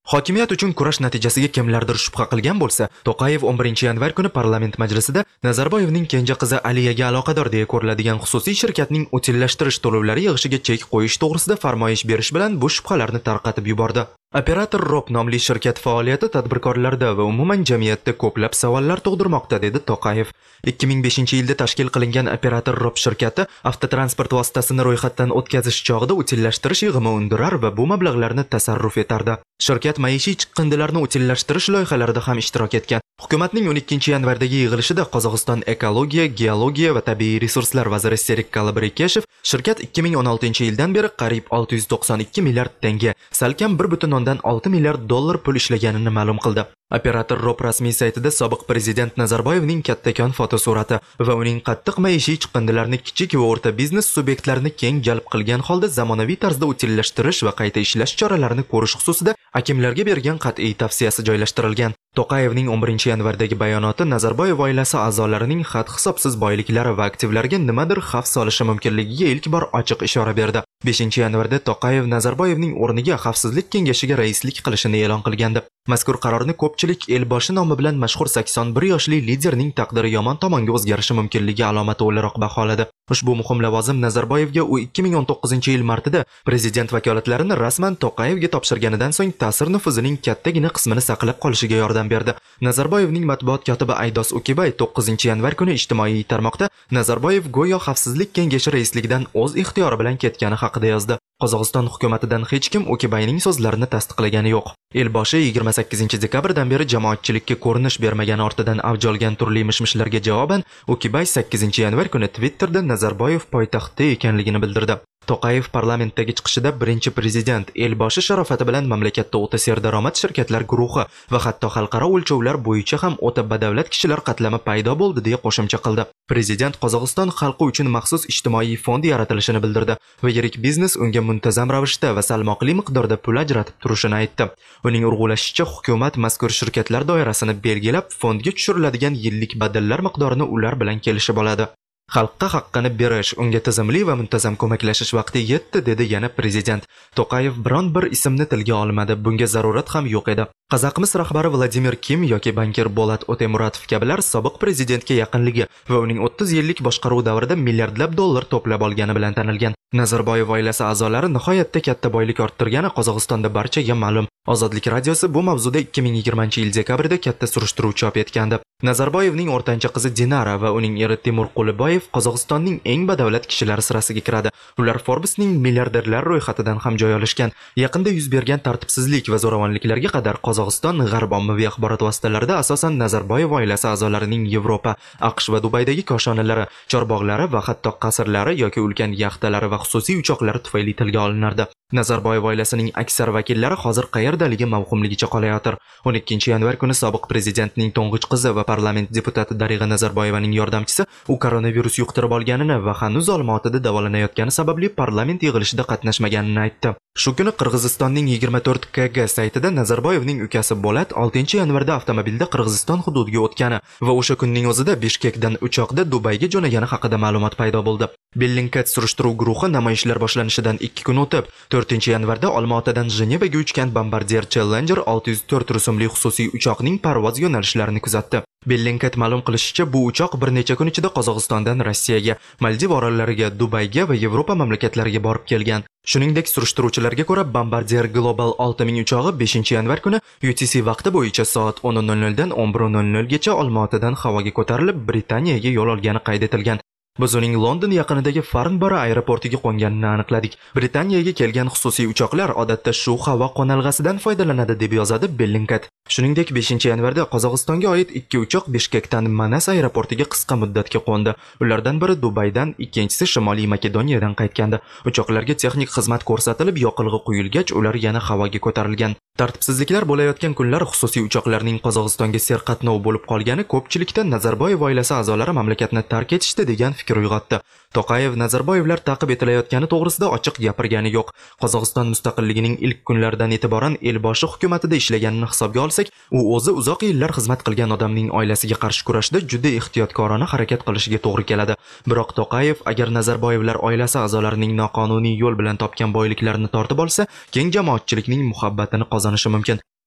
Speaker 6: Hokimiyat uchun kurash natijasiga kimlardir shubha qilgan bo'lsa, To'qayev o'n birinchi yanvar kuni parlament majlisida Nazarboyevning kenja qizi Aliyaga aloqador deya ko'riladigan xususiy shirkatning o'tillashtirish to'lovlari yig'ishiga chek qo'yish to'g'risida farmoyish berish bilan bu shubhalarni tarqatib yubordi. Operator Rob nomli shirkat faoliyati tadbirkorlarda va umuman jamiyatda ko'plab savollar tug'dirmoqda, dedi To'qayev. ikki ming beshinchi yilda tashkil qilingan Operator Rob shirkati avtotransport vositasini ro'yxatdan o'tkazish chog'ida o'tillashtirish yig'imi undirar va bu mablag'larni tasarruf etardi. Shirkat maishiy chiqindilarni o'tillashtirish loyihalarida ham ishtirok etgan. Hukumatning o'n ikkinchi yanvardagi yig'ilishida Qozog'iston ekologiya, geologiya va tabiiy resurslar vaziri Serik Kalabrikeshev shirkat ikki ming o'n oltinchi yildan beri qariyb olti yuz to'qson ikki milliard tenge, salkam bir butun o'ndan olti milliard dollar pul ishlaganini ma'lum qildi. Operator Rob rasmiy saytida sobiq prezident Nazarboyevning kattakon fotosurati va uning qattiq maishiy chiqindilarni kichik va o'rta biznes subyektlarini keng jalb qilgan holda zamonaviy tarzda o'tillashtirish va qayta ishlash choralarini ko'rish xususida hakimlarga bergan qat'iy tavsiyasi joylashtirilgan. To'qayevning o'n birinchi yanvardagi bayonoti Nazarboyev oilasi a'zolarining xat hisobsiz boyliklari va aktivlariga nimadir xavf solishi mumkinligiga ilk bor ochiq ishora berdi. beshinchi yanvarda To'qayev Nazarboyevning o'rniga Xavfsizlik kengashiga raislik qilishini e'lon qilgandi. Mazkur qarorni ko'pchilik elboshi nomi bilan mashhur sakson bir yoshli liderning taqdiri yomon tomonga o'zgarishi mumkinligi alomati o'laroq baholadi. Ushbu muhim lavozim Nazarboyevga u ikki ming o'n to'qqizinchi yil martida prezident vakolatlarini rasman To'qayevga topshirganidan so'ng ta'sir nufuzining kattagina qismini saqlab qolishiga yordam berdi. Nazarboyevning matbuot kotibi Aydos Ukibay to'qqizinchi yanvar kuni ijtimoiy tarmoqda Nazarboyev go'yo Xavfsizlik kengashi raisligidan o'z ixtiyori bilan ketgani haqida yozdi. Qozog'iston hukumatidan hech kim Ukibayning so'zlarini tasdiqlagani yo'q. Elboshi yigirma sakkizinchi dekabrdan beri jamoatchilikka ko'rinish bermagani ortidan avj olgan turli mishmishlarga javoban Ukibay sakkizinchi yanvar kuni Twitterda Nazarboyev poytaxtda ekanligini bildirdi. To'qayev parlamentdagi chiqishida birinchi prezident Elboshi sharofati bilan mamlakatda o'ta serdaromad shirkatlar guruhi va hatto xalqaro o'lchovlar bo'yicha ham o'ta badavlat kishilar qatlami paydo bo'ldi deya qo'shimcha qildi. Prezident Qozog'iston xalqi uchun maxsus ijtimoiy fond yaratilishini bildirdi va yirik biznes unga muntazam ravishda va salmoqli miqdorda pul ajratib turishini aytdi. Uning urg'ulashicha, hukumat mazkur shirkatlar doirasini belgilab, fondga tushiriladigan yillik badallar miqdorini ular bilan kelishib oladi. Xalqqa haqqini berish, unga tizimli va muntazam ko'maklashish vaqti yetdi, dedi yana prezident. To'qayev biron bir ismni tilga olmadi, bunga zarurat ham yo'q edi. Qazaqmis rahbari Vladimir Kim yoki bankir Bolat Otemuratov kabilar sobiq prezidentga yaqinligi va uning o'ttiz yillik boshqaruv davrida milliardlab dollar to'plab olgani bilan tanilgan. Nazarboyev oilasi a'zolari nihoyatda katta boylik orttirgani Qozog'istonda barchaga ma'lum. Ozodlik radiosi bu mavzuda ikki ming yigirmanchi yil dekabrida katta surishtiruv chop etgandi. Nazarboyevning o'rtancha qizi Dinara va uning eri Timur Quliboyev Qozog'istonning eng badavlat kishilari sirasiga kiradi. Ular Forbesning milliarderlar ro'yxatidan ham joy olishgan. Yaqinda yuz bergan tartibsizlik va zo'ravonliklarga qadar Qozog'iston g'arb ommaviy axborot vositalarida asosan Nazarboyev oilasi a'zolarining Yevropa, AQSh va Dubaydagi koshonalari, chorbog'lari va hatto qasrlari yoki ulkan yaxtalari va xususiy uchoqlari tufayli tilga olinardi. Nazarboyev oilasining aksar vakillari hozir qayerdaligi mavhumligicha qolayotir. o'n ikkinchi yanvar kuni sobiq prezidentning to'ng'ich qizi va parlament deputati Darig'a Nazarboyevaning yordamchisi u koronavirus yuqtirib olganini va hanuz Olmaotada davolanayotgani sababli parlament yig'ilishida qatnashmaganini aytdi. Shu kuni Qirg'izistonning yigirma to'rt K G saytida Nazarboyevning ukasi Bolat oltinchi yanvarda avtomobilda Qirg'iziston hududiga o'tgani va o'sha kunning o'zida Bishkekdan uchoqda Dubayga jo'nagani haqida ma'lumot paydo bo'ldi. Bellingcat surishtiruv guruhi namoyishlar boshlanishidan ikki kun o'tib, to'rtinchi yanvarda Olmaotadan Jenevaga uchgan Bombardier Challenger olti yuz to'rt rusumli xususiy uchoqning parvoz yo'nalishlarini kuzatdi. Bellingcat ma'lum qilishicha, bu uchoq bir necha kun ichida Qozog'istondan Rossiyaga, Maldiv orollariga, Dubayga va Yevropa mamlakatlariga borib kelgan. Shuningdek, surishtiruvchilarga ko'ra, Bombardier Global olti ming uchog'i beshinchi yanvar kuni U T C vaqti bo'yicha soat o'n nol nol dan o'n bir nol nol gacha Olmaotadan havoga ko'tarilib, Britaniyaga yo'l olgani qayd etilgan. Biz uning London yaqinidagi Farnborough aeroportiga qo'nganini aniqladik. Britaniyaga kelgan xususiy uchoqlar odatda shu havo qo'nalg'asidan foydalanadi, deb yozadi Bellingcat. Shuningdek, beshinchi yanvarda Qozog'istonga oid ikki uchoq Bishkekdan Manas aeroportiga qisqa muddatga qo'ndi. Ulardan biri Dubaydan, ikkinchisi Shimoliy Makedoniyadan qaytgandi. Uchoqlarga texnik xizmat ko'rsatilib, yoqilg'i quyilgach, ular yana havoga ko'tarilgan. Tartibsizliklar bo'layotgan kunlar xususiy uchoqlarning Qozog'istonga serqatnov bo'lib qolgani ko'pchilikda Nazarboyev oilasi a'zolari mamlakatni tark etishdi degan fikr uyg'otdi. To'qayev Nazarboyevlar ta'qib etilayotgani to'g'risida ochiq gapirgani yo'q. Qozog'iston mustaqilligining ilk kunlaridan e'tiboran elboshi hukumatida ishlaganini hisobga olsak, u o'zi uzoq yillar xizmat qilgan odamning oilasiga qarshi kurashda juda ehtiyotkorona harakat qilishiga to'g'ri keladi. Biroq To'qayev agar Nazarboyevlar oilasi a'zolarining noqonuniy yo'l bilan topgan boyliklarini tortib olsa, keng jamoatchilikning muhabbatini qozonishi mumkin.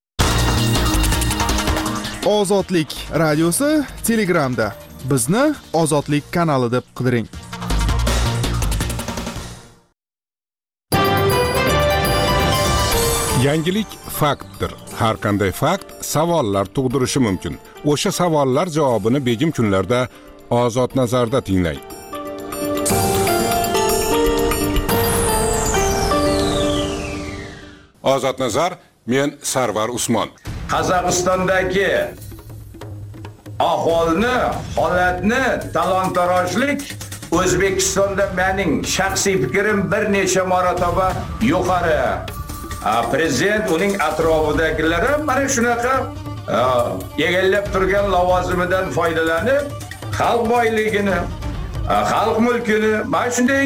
Speaker 13: Ozodlik radiosi Telegramda. Bizni Ozodlik kanali deb qidiring.
Speaker 3: Yangilik faktdir. Har qanday fakt savollar tug'dirishi mumkin. O'sha savollar javobini begim kunlarda Ozod nazarda tinglang. Ozod nazar, men Sarvar Usmon.
Speaker 14: Qozog'istondagi ahvolni, holatni talon-tarojlik O'zbekistonda mening shaxsiy fikrim bir necha marotaba yuqori. Prezident uning atrofidagilari mana shunaqa egallab turgan lavozimidan foydalanib, xalq boyligini, xalq mulkini mana shunday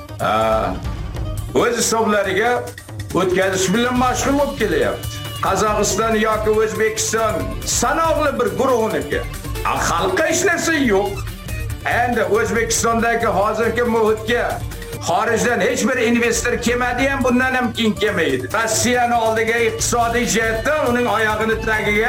Speaker 14: o'z hisoblariga o'tkazish bilan mashg'ul bo'lib kelyapti. Qozog'iston yoki O'zbekiston sanoqli bir guruhniki. Xalqqa hech narsa yo'q. Endi O'zbekistondagi hozirgi muhitga xorijdan hech bir investor kelmadi ham, bundan ham keyin kelmaydi. Rossiyani oldiga iqtisodiy jihatdan uning oyog'ini tagiga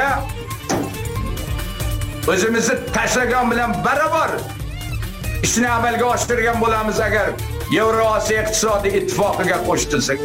Speaker 14: o'zimizni tashlagan bilan barobar ishni amalga oshirgan bo'lamiz agar Yevrosiyo iqtisodiy ittifoqiga qo'shilsak.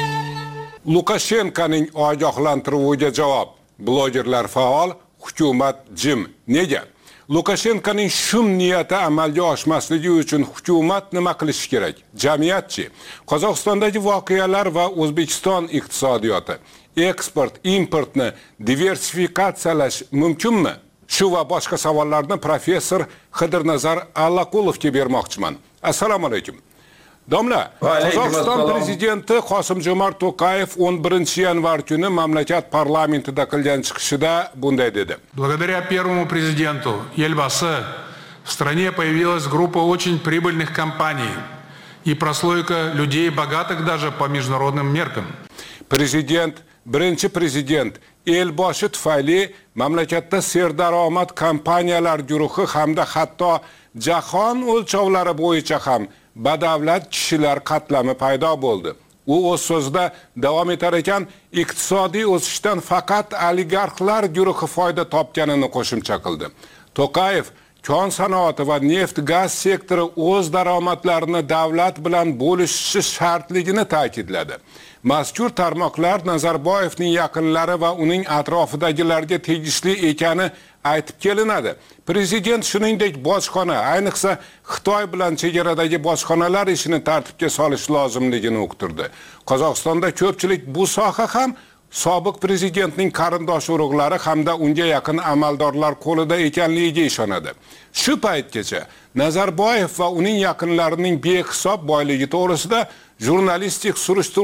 Speaker 3: Lukashenkoning ogohlantiruviga javob. Blogerlar faol, hukumat jim. Nega? Lukashenkoning shum niyati amalga oshmasligi uchun hukumat nima qilishi kerak? Jamiyatchi. Qozog'istondagi voqealar va O'zbekiston iqtisodiyoti, eksport, importni diversifikatsiyalash mumkinmi? Shu va boshqa savollarni professor Xidirnazar Allaqulovga bermoqchiman. Assalomu alaykum. Domla, Qozog'iston prezidenti Qosim-Jomart To'qayev o'n birinchi yanvar kuni mamlakat parlamentida qilgan chiqishida bunday dedi.
Speaker 15: Благодаря первому президенту Елбасы в стране появилась группа очень прибыльных компаний и прослойка людей богатых даже по международным меркам.
Speaker 3: Prezident, birinchi prezident Elboshi tufayli mamlakatda serdaromad kompaniyalar guruhi hamda hatto jahon o'lchovlari bo'yicha ham badavlat kishilar qatlami paydo bo'ldi. U o'z so'zida davom etar ekan, iqtisodiy o'sishdan faqat oligarxlar guruhi foyda topganini qo'shimcha qildi. To'qayev kon sanoati va neft-gaz sektori o'z daromadlarini davlat bilan bo'lishishi shartligini ta'kidladi. Mazkur tarmoqlar Nazarboyevning yaqinlari va uning atrofidagilarga tegishli ekani aytib kelinadi. Prezident shuningdek bojxona, ayniqsa Xitoy bilan chegaradagi bojxonalar ishini tartibga solish lozimligini uqtirdi. Qozog'istonda ko'pchilik bu soha ham sobiq prezidentning qarindosh urug'lari hamda unga yaqin amaldorlar qo'lida ekanligiga ishonadi. Shu paytgacha Nazarboyev va uning yaqinlarining behisob boyligi to'g'risida jurnalistik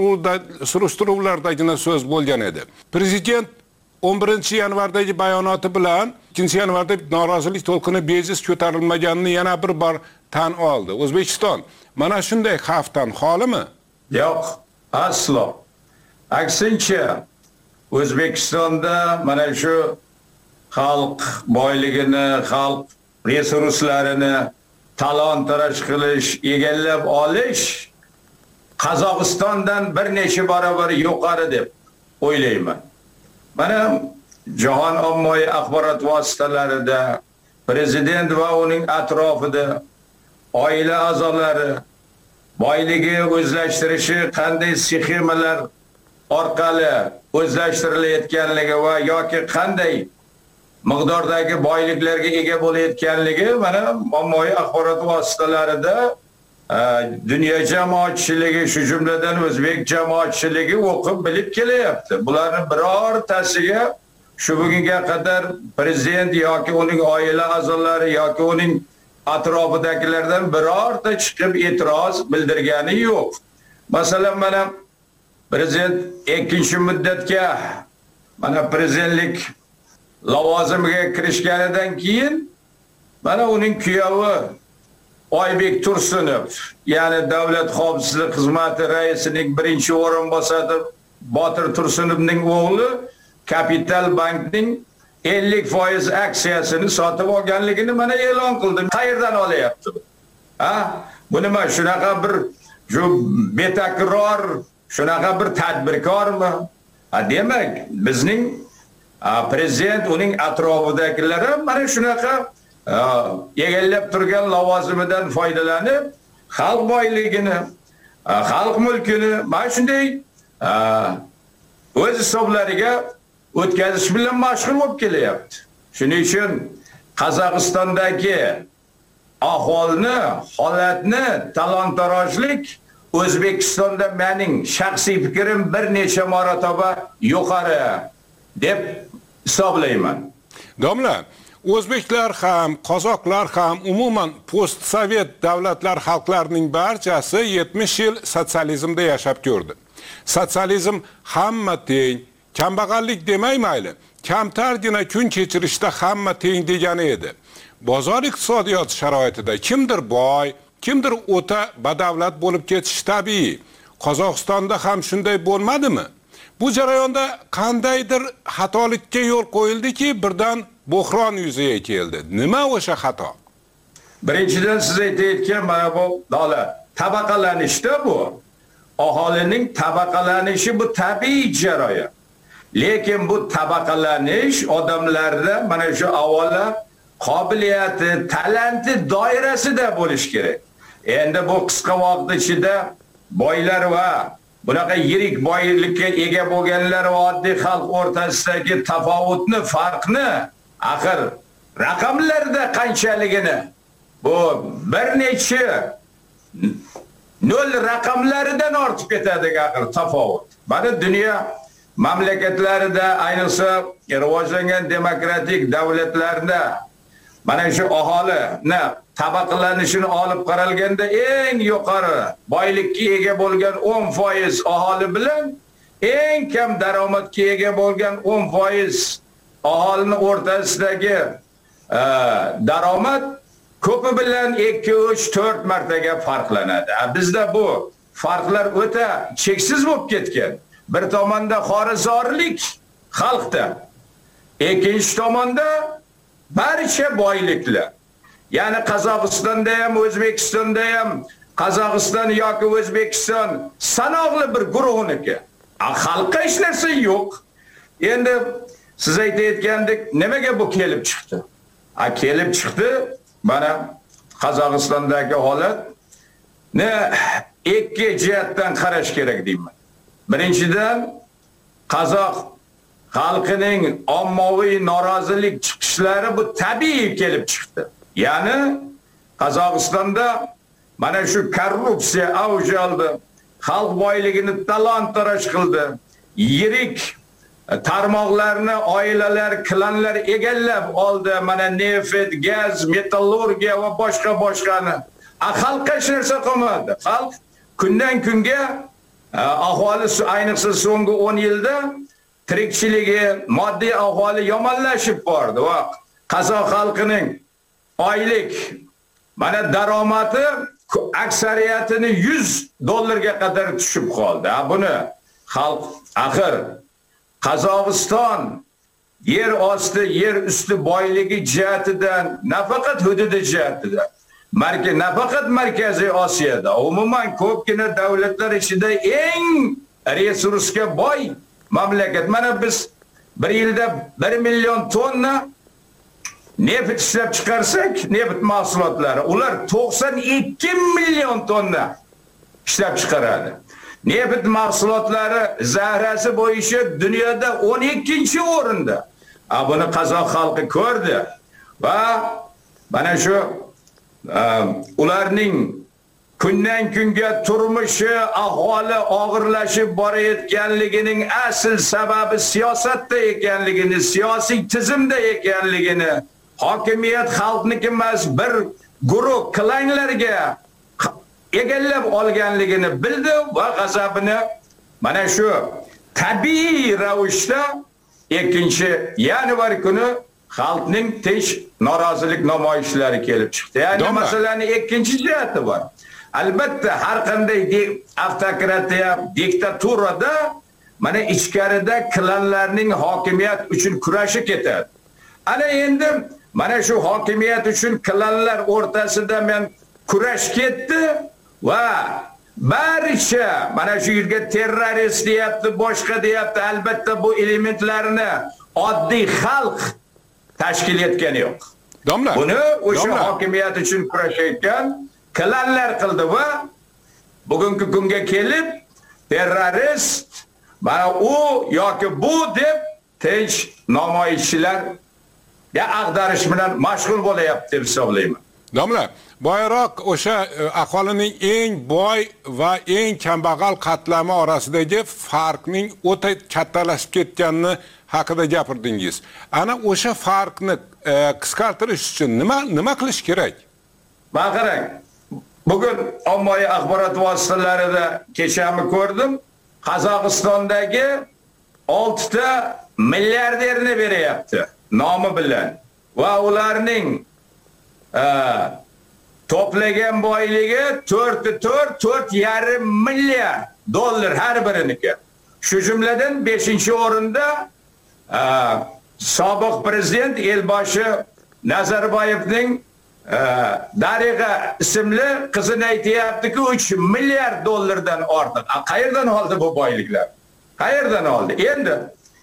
Speaker 3: surishtiruvlardagina so'z bo'lgan edi. Prezident o'n birinchi yanvardagi bayonoti bilan ikkinchi yanvarda norozilik to'lqini bejiz ko'tarilmaganini yana bir bor tan oldi. O'zbekiston mana shunday xavfdan xolimi?
Speaker 14: Yo'q, aslo. Aksincha, O'zbekistonda mana shu xalq boyligini, xalq resurslarini talon-taroj qilish, egallab olish Qozog'istondan bir necha barobar yuqori deb o'ylayman. Mana jahon ommaviy axborot vositalarida prezident va uning atrofida oila a'zolari boyligi o'zlashtirishi qanday sxemalar orqali o'zlashtirilayotganligi va yoki qanday miqdordagi boyliklarga ega bo'layotganligi mana ommaviy axborot vositalarida dunyo jamoatchiligi, shu jumladan o'zbek jamoatchiligi o'qib bilib kelyapti. Bularning birortasiga shu bugunga qadar prezident yoki uning oila a'zolari yoki uning atrofidagilardan birorta chiqib e'tiroz bildirgani yo'q. Masalan, mana prezident ikkinchi muddatga mana prezidentlik lavozimiga kirishganidan keyin mana uning kuyovi Oybek Tursunov, ya'ni Davlat xavfsizlik xizmati raisining birinchi o'rinbosari Botir Tursunovning o'g'li Kapital bankning ellik foiz aksiyasini sotib olganligini mana e'lon qildi. Qayerdan olyapti? Ha? Bu nima shunaqa bir shu betakror, shunaqa bir tadbirkormi? Ha, demak, bizning prezident uning atrofidagilari mana shunaqa egallab turgan lavozimidan foydalanib, xalq boyligini, xalq mulkini mana shunday o'z hisoblariga o'tkazish bilan mashg'ul bo'lib kelyapti. Shuning uchun Qozog'istondagi ahvolni, holatni talon-tarojlik O'zbekistonda mening shaxsiy fikrim bir necha marotaba yuqori deb hisoblayman.
Speaker 3: Domla, o'zbeklar ham, qozoqlar ham, umuman post-sovet davlatlar xalqlarining barchasi yetmish yil sotsializmda yashab ko'rdi. Sotsializm hamma teng, kambag'allik demay mayli, kamtargina kun kechirishda hamma teng degani edi. Bozor iqtisodiyoti sharoitida kimdir boy, kimdir o'ta badavlat bo'lib ketishi tabiiy. Qozog'istonda ham shunday bo'lmadimi? Bu jarayonda qandaydir xatolikka yo'l qo'yildiki, birdan buhron yuzaga keldi. Nima o'sha xato?
Speaker 14: Birinchidan siz aytayotgan mana bu davlat tabaqalanishda bu aholining tabaqalanishi bu tabiiy jarayon. Lekin bu tabaqalanish odamlarda mana shu avvalo qobiliyati, talanti doirasida bo'lish kerak. Endi bu qisqa vaqt ichida boylar va bunaqa yirik boylikka ega bo'lganlar va oddiy xalq o'rtasidagi tafovutni, farqni axir raqamlarda qanchaligini bu bir necha nol raqamlaridan ortib ketadi axir tafovut. Mana dunyo mamlakatlarida, ayniqsa rivojlangan demokratik davlatlarda mana shu aholini tabaqalanishini olib qaralganda eng yuqori boylikka ega bo'lgan o'n foiz aholi bilan eng kam daromadga ega bo'lgan o'n foiz aholini o'rtasidagi daromad ko'pi bilan ikki, uch, to'rt martaga farqlanadi. Bizda bu farqlar o'ta cheksiz bo'lib ketgan. Bir tomonda xorizorlik xalqda, ikkinchi tomonda barcha boyliklar. Ya'ni Qozog'istonda ham, O'zbekistonda ham, Qozog'iston yoki O'zbekiston sanoqli bir guruhniki. Xalqqa hech narsa yo'q. Endi siz aytayotgandek, nimaga bu kelib chiqdi? A kelib chiqdi, mana Qozog'istondagi holatni ikki jihatdan qarash kerak deyman. Birinchidan, qozoq xalqining ommaviy norozilik chiqishlari bu tabiiy kelib chiqdi. Ya'ni Qozog'istonda mana shu korrupsiya avj oldi, xalq boyligini talon-taroj qildi, yirik tarmoqlarni oilalar, klanlar egallab oldi, mana neft, gaz, metallurgiya va boshqa boshqani. Xalqqa hech narsa qilmadi. Xalq kundan kunga aholi ayniqsa so'nggi o'n yilda tirikchiligi, moddiy ahvoli yomonlashib bordi va qozoq xalqining oylik mana daromadi aksariyatini yuz dollarga qadar tushib qoldi. Buni xalq axir Qozog'iston yer osti, yer usti boyligi jihatidan, nafaqat hududi jihatidan, marka nafaqat Markaziy Osiyoda, umuman ko'pgina davlatlar ichida eng resursga boy mamlakat. Mana biz bir yilda bir million tonna neft ishlab chiqarsak, neft mahsulotlari, ular to'qson ikki million tonna ishlab chiqaradi. Neft mahsulotlari zahrasi bo'yicha dunyoda o'n ikkinchi o'rinda. Buni qozoq xalqi ko'rdi va mana shu ularning kundan kunga turmushi, ahvoli og'irlashib borayotganligining asl sababi siyosatda ekanligini, siyosiy tizimda ekanligini, hokimiyat xalqniki emas, bir guruh klanlarga egallab olganligini bildi va g'azabini mana shu tabiiy ravishda ikkinchi yanvar kuni xalqning tinch norozilik namoyishlari kelib chiqdi. Ya'ni masalaning ikkinchi jihati bor. Albatta har qanday avtokratiya, diktaturada mana ichkarida klanlarning hokimiyat uchun kurashi ketadi. Ana endi mana shu hokimiyat uchun klanlar o'rtasida men kurash ketdi va barcha mana shu yerga terrorist deyapti, boshqa deyapti, albatta bu elementlarni oddiy xalq tashkil etgani yo'q.
Speaker 3: Domla.
Speaker 14: Buni o'sha hokimiyat uchun kurashayotgan klanlar qildi va bugungi kunga kelib terrorist mana u yoki bu deb tinch namoyishchilarga ag'darish bilan mashg'ul bo'layapti deb hisoblayman.
Speaker 3: Domla, boyroq o'sha aholining eng boy va eng kambag'al qatlami orasidagi farqning o'ta kattalashib ketganini haqida gapirdingiz. Ana o'sha farqni e, qisqartirish uchun nima nima qilish kerak?
Speaker 14: Qarang, bugun ommaviy axborot vositalarida kechami ko'rdim, Qozog'istondagi oltita milliarderni beryapti nomi bilan va ularning e, to'plagan boyligi to'rt to'rt to'rt yarim milliard dollar har biriniki. Shu jumladan beshinchi o'rinda e, sobiq prezident Elboshi Nazarboyevning e, Dariga ismli qizini aytayapti-ku uch milliard dollardan ortiq. Qayerdan oldi bu boyliklar? Qayerdan oldi? Endi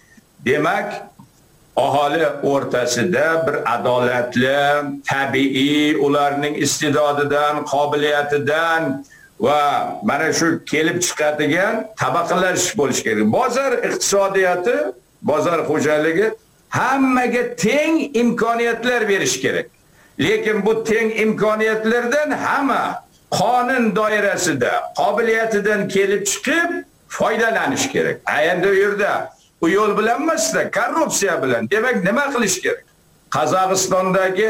Speaker 14: demak aholi o'rtasida bir adolatli, tabiiy ularning istidodidan, qobiliyatidan va mana shu kelib chiqadigan tabaqalashish bo'lishi kerak. Bozor iqtisodiyoti, bozor xo'jaligi hammaga teng imkoniyatlar berish kerak. Lekin bu teng imkoniyatlardan hamma qonun doirasida, qobiliyatidan kelib chiqib foydalanish kerak. Endi u yerda u yo'l bilan emasda, korrupsiya bilan. Demak, nima qilish kerak? Qozog'istondagi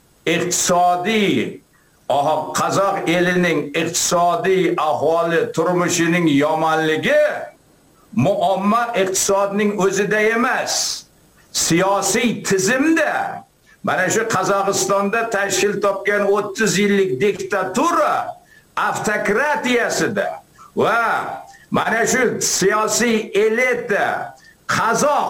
Speaker 14: iqtisodiy, qozoq elining iqtisodiy ahvoli, turmushining yomonligi muammo iqtisodning o'zida emas, siyosiy tizimda. Mana shu Qozog'istonda tashkil topgan o'ttiz yillik diktatura avtokratiyasida va mana shu siyosiy elita Qozoq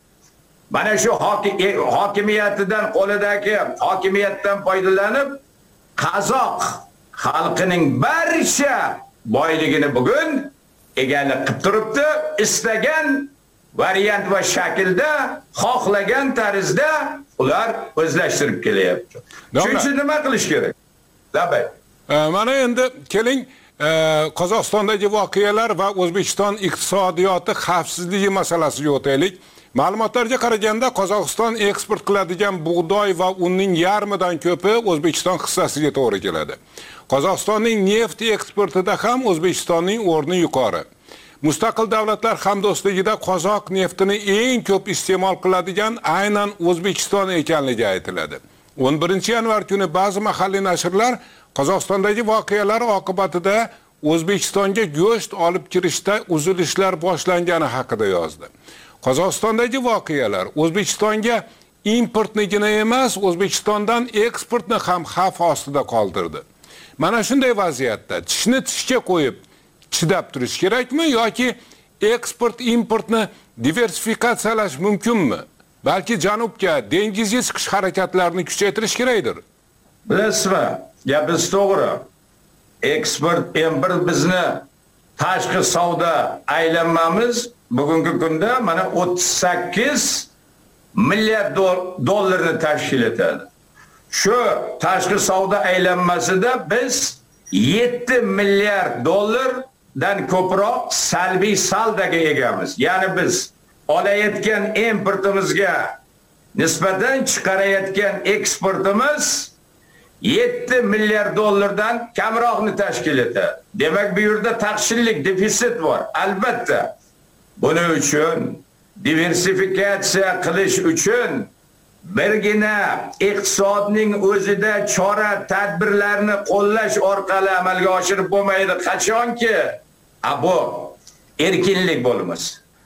Speaker 14: mana shu hokimiyatidan qo'lidagi hokimiyatdan foydalanib Qozoq xalqining barcha boyligini bugun egalik qilib turibdi. Istagan variant va shaklda, xohlagan tarzda ular o'zlashtirib kelyapti. Shuning uchun nima qilish kerak? Labay.
Speaker 3: Mana endi keling Qozog'istondagi voqealar va O'zbekiston iqtisodiyoti xavfsizligi masalasiga o'taylik. Ma'lumotlarga qaraganda Qozog'iston eksport qiladigan bug'doy va unning yarmidan ko'pi O'zbekiston hissasiga to'g'ri keladi. Qozog'istonning neft eksportida ham O'zbekistonning o'rni yuqori. Mustaqil davlatlar hamdo'stligida qozoq neftini eng ko'p iste'mol qiladigan aynan O'zbekiston ekanligi aytiladi. o'n birinchi yanvar kuni ba'zi mahalliy nashrlar Qozog'istondagi voqealar oqibatida O'zbekistonga go'sht olib kirishda uzilishlar boshlangani haqida yozdi. Qozog'istondagi voqealar O'zbekistonga importnigina emas, O'zbekistondan eksportni ham xavf ostida qoldirdi. Mana shunday vaziyatda tishni tishga qo'yib chidab turish kerakmi yoki eksport importni diversifikatsiyalash mumkinmi? Balki janubga, dengizga chiqish harakatlarini kuchaytirish kerakdir.
Speaker 14: Bilasizmi? Gapingiz to'g'ri. Eksport import bizni tashqi savdo aylanmamiz bugungi kunda mana o'ttiz sakkiz milliard dollarni tashkil etadi. Shu tashqi savdo aylanmasida biz yetti milliard dollardan ko'proq salbiy saldoga egamiz. Ya'ni biz olayotgan importimizga nisbatan chiqarayotgan eksportimiz yetti milliard dollardan kamroqni tashkil etadi. Demak, bu yerda taqchillik, defitsit bor. Albatta, buning uchun diversifikatsiya qilish uchun birgina iqtisodning o'zida chora tadbirlarni qo'llash orqali amalga oshirib bo'lmaydi. Qachonki bu erkinlik bo'lmas.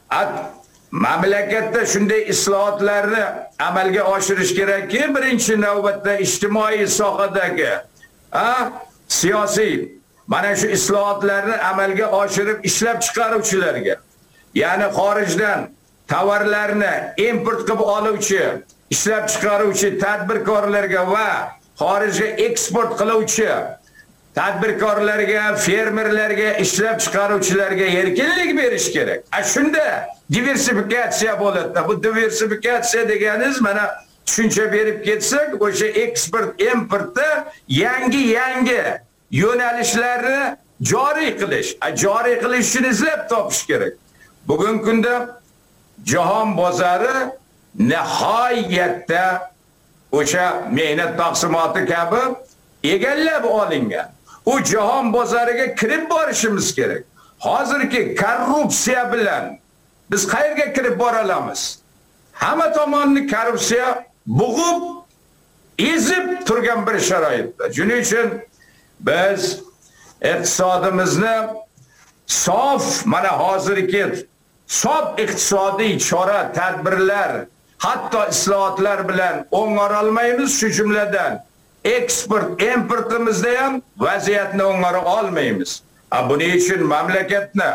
Speaker 14: Mamlakatda shunday islohotlarni amalga oshirish kerakki, birinchi navbatda ijtimoiy sohadagi, ha, siyosiy mana shu islohotlarni amalga oshirib ishlab chiqaruvchilarga, ya'ni xorijdan tovarlarni import qilib oluvchi, ishlab chiqaruvchi tadbirkorlarga va xorijga eksport qiluvchi tadbirkorlarga, fermerlarga, ishlab chiqaruvchilarga erkinlik berish kerak. A shunda diversifikatsiya bo'ladi. Bu diversifikatsiya deganiz mana tushuncha berib ketsak, o'sha eksport importda yangi yangi yo'nalishlarni joriy qilish, a joriy qilish uchun izlab topish kerak. Bugungi kunda jahon bozori nihoyatda o'sha mehnat taqsimoti kabi egallab olingan. U jahon bozoriga kirib borishimiz kerak. Hozirgi korrupsiya bilan biz qayerga kirib bora olamiz? Hamma tomonni korrupsiya bo'g'ib, ezib turgan bir sharoitda. Shuning uchun biz iqtisodimizni sof, mana hozirgi sof iqtisodiy chora tadbirlar, hatto islohotlar bilan o'ng'ara olmaymiz, shu jumladan eksport importimizda ham vaziyatni o'ng'ara olmaymiz. Buning uchun mamlakatni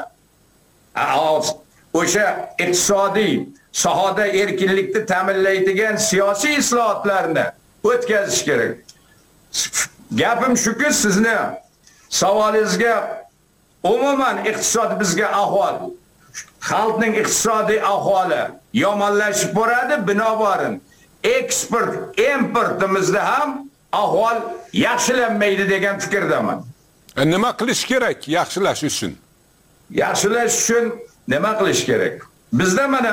Speaker 14: o'sha iqtisodiy sohada erkinlikni ta'minlaydigan siyosiy islohotlarni o'tkazish kerak. Gapim shuki, sizni savolingizga umuman iqtisod bizga ahvol, xalqning iqtisodiy ahvoli yomonlashib boradi, binobarin eksport importimizda ham ahvol yaxshilanmaydi degan fikrdaman.
Speaker 3: Nima qilish kerak yaxshilash uchun?
Speaker 14: Yaxshilash uchun nima qilish kerak? Bizda mana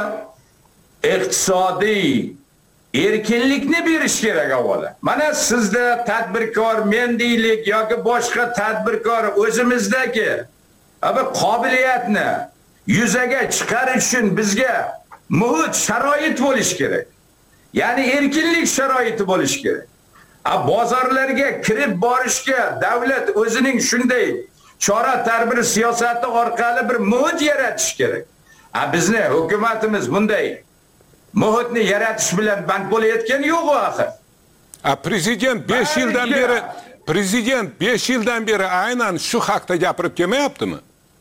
Speaker 14: iqtisodiy erkinlikni berish kerak avvalo. Mana sizda tadbirkor, mendiylik yoki boshqa tadbirkor o'zimizdagi bir qobiliyatni yuzaga chiqarish uchun bizga muhit, sharoit bo'lish kerak. Ya'ni erkinlik sharoiti bo'lish kerak. A bozorlarga kirib borishga davlat o'zining shunday chora tadbir siyosati orqali bir muhit yaratish kerak. A bizni hukumatimiz bunday muhitni yaratish bilan band bo'layotgani yo'q axir.
Speaker 3: A prezident besh yildan beri prezident besh yildan beri aynan shu haqda gapirib kelmayaptimi?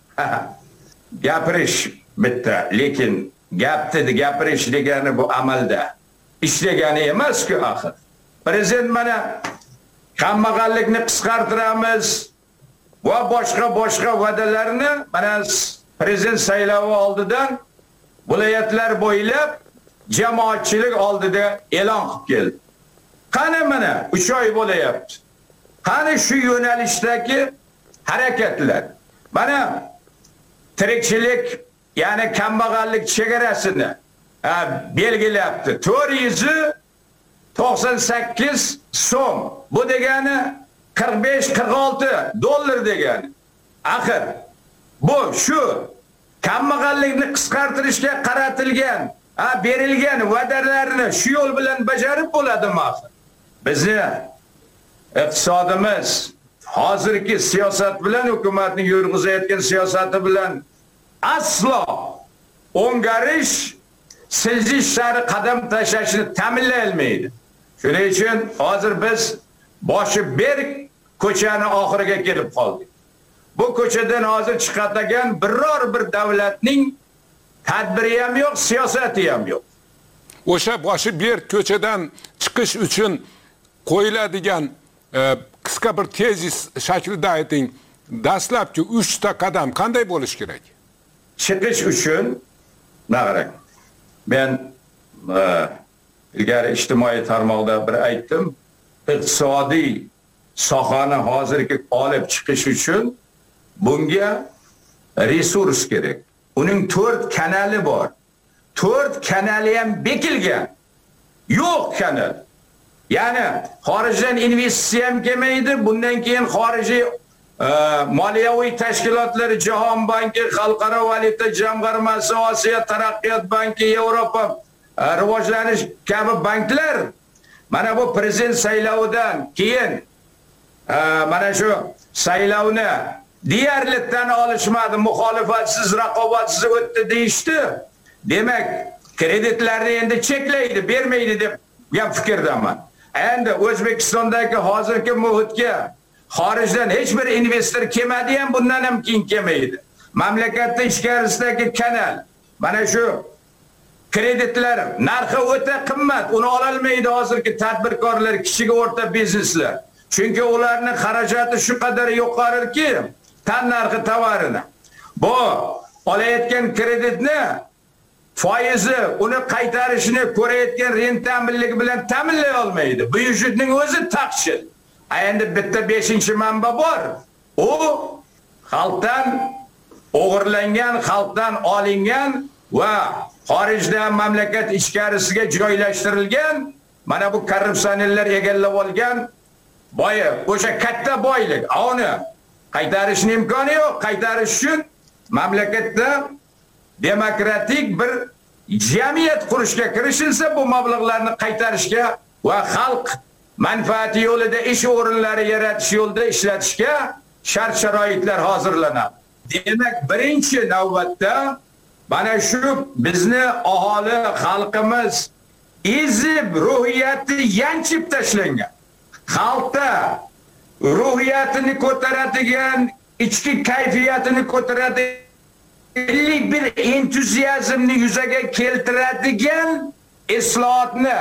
Speaker 14: Gapirish bitta, lekin gapni gapirish degani bu amalda ishlagani emas-ku axir. Prezident mana kambag'allikni qisqartiramiz va boshqa boshqa va'dalarni mana prezident saylovi oldidan viloyatlar bo'ylab jamoatchilik oldida e'lon qilib keldi. Qani mana uch oy bo'layapti. Qani shu yo'nalishdagi harakatlar. Mana tirikchilik, ya'ni kambag'allik chegarasini belgilabdi. to'rt yuz to'qson sakkiz so'm. Bu degani qirq besh qirq olti dollar degani. Axir bu shu kambag'allikni qisqartirishga qaratilgan, berilgan va'dalarni shu yo'l bilan bajarib bo'ladimi axir? Bizni iqtisodimiz hozirgi siyosat bilan, hukumatning yurg'izayotgan siyosati bilan aslo o'ngarish, siljish sari qadam tashlashni ta'minlay olmaydi. Shuning uchun hozir biz boshi berk ko'chani oxiriga kelib qoldik. Bu ko'chadan hozir chiqadigan biror bir davlatning tadbiri ham yo'q, siyosati ham yo'q.
Speaker 3: O'sha boshi berk ko'chadan chiqish uchun qo'yiladigan e, qisqa bir tezis shaklida ayting. Dastlabki uch ta qadam qanday bo'lish kerak?
Speaker 14: Chiqish uchun naqarang. Men e, ilgari ijtimoiy tarmoqda bir aytdim. Iqtisodiy sohani hozirgi olib chiqish uchun bunga resurs kerak. Uning to'rt kanali bor. to'rt kanali ham bekilgan. Yo'q kanal. Ya'ni xorijdan investitsiya ham kelmaydi. Bundan keyin xorijiy e, moliyaviy tashkilotlar, Jahon banki, Xalqaro valyuta jamg'armasi, Osiyo taraqqiyot banki, Yevropa e, rivojlanish kabi banklar mana bu prezident saylovidan keyin e, mana shu saylovni deyarli tan olishmadi, muxolifatsiz, raqobatsiz o'tdi deyishdi. Demak, kreditlarni endi cheklaydi, bermaydi deb gap fikrdaman. Endi O'zbekistondagi hozirgi muhitga xorijdan hech bir investor kelmadi ham, bundan ham keyin kelmaydi. Mamlakatda ichkarisidagi kanal, mana shu kreditlar narxi o'ta qimmat, uni ola olmaydi hozirgi tadbirkorlar, kichik o'rta bizneslar. Chunki ularning xarajati shu qadar yuqoriki, tan narxi tovarini. Bu olayotgan kreditni foizi uni qaytarishini ko'rayotgan rentabellik bilan ta'minlay olmaydi. Bu yigitning o'zi taqchil. Endi bitta beshinchi manba bor. U xalqdan o'g'irlangan, xalqdan olingan va xorijdan mamlakat ichkarisiga joylashtirilgan, mana bu korrupsionerlar egallab olgan boy, o'sha katta boylik. Uni qaytarishning imkoni yo'q. Qaytarish uchun mamlakatda demokratik bir jamiyat qurishga kirishilsa, bu mablag'larni qaytarishga va xalq manfaati yo'lida ish o'rinlari yaratish yo'lida ishlatishga shart-sharoitlar hozirlanadi. Demak, birinchi navbatda mana shu bizni aholi xalqimiz ezib ruhiyati yanchib tashlangan. Xalqda ruhiyatini ko'taradigan, ichki kayfiyatini ko'taradigan bir entuziazmni yuzaga keltiradigan islohotni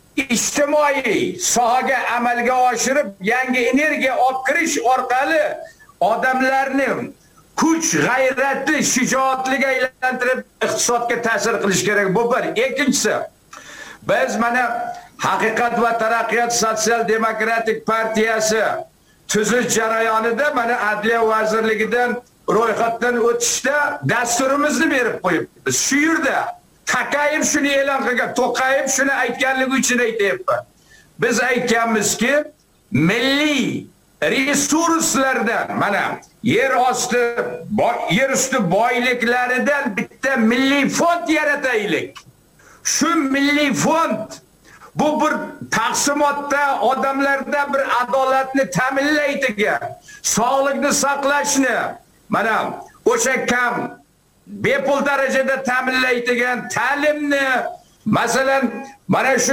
Speaker 14: ijtimoiy sohaga amalga oshirib, yangi energiya olib kirish orqali odamlarni kuch, g'ayrati, shijoatliga aylantirib iqtisodga ta'sir qilish kerak. Bu bir. Ikkinchisi, biz mana Haqiqat va taraqqiyot sotsial demokratik partiyasi tuzish jarayonida mana Adliya vazirligidan ro'yxatdan o'tishda dasturimizni berib qo'yibmiz. Shu yerda Taqayev shuni e'lon qilgan, To'qayev shuni aytganligi uchun aytayapman. Biz aytganmizki, milliy resurslardan, mana yer osti, yer usti boyliklaridan bitta milliy fond yarataylik. Shu milliy fond bu bir taqsimotda odamlarda bir adolatni ta'minlaydigan, sog'liqni saqlashni, mana o'sha kam bepul darajada ta'minlaydigan ta'limni, masalan, mana shu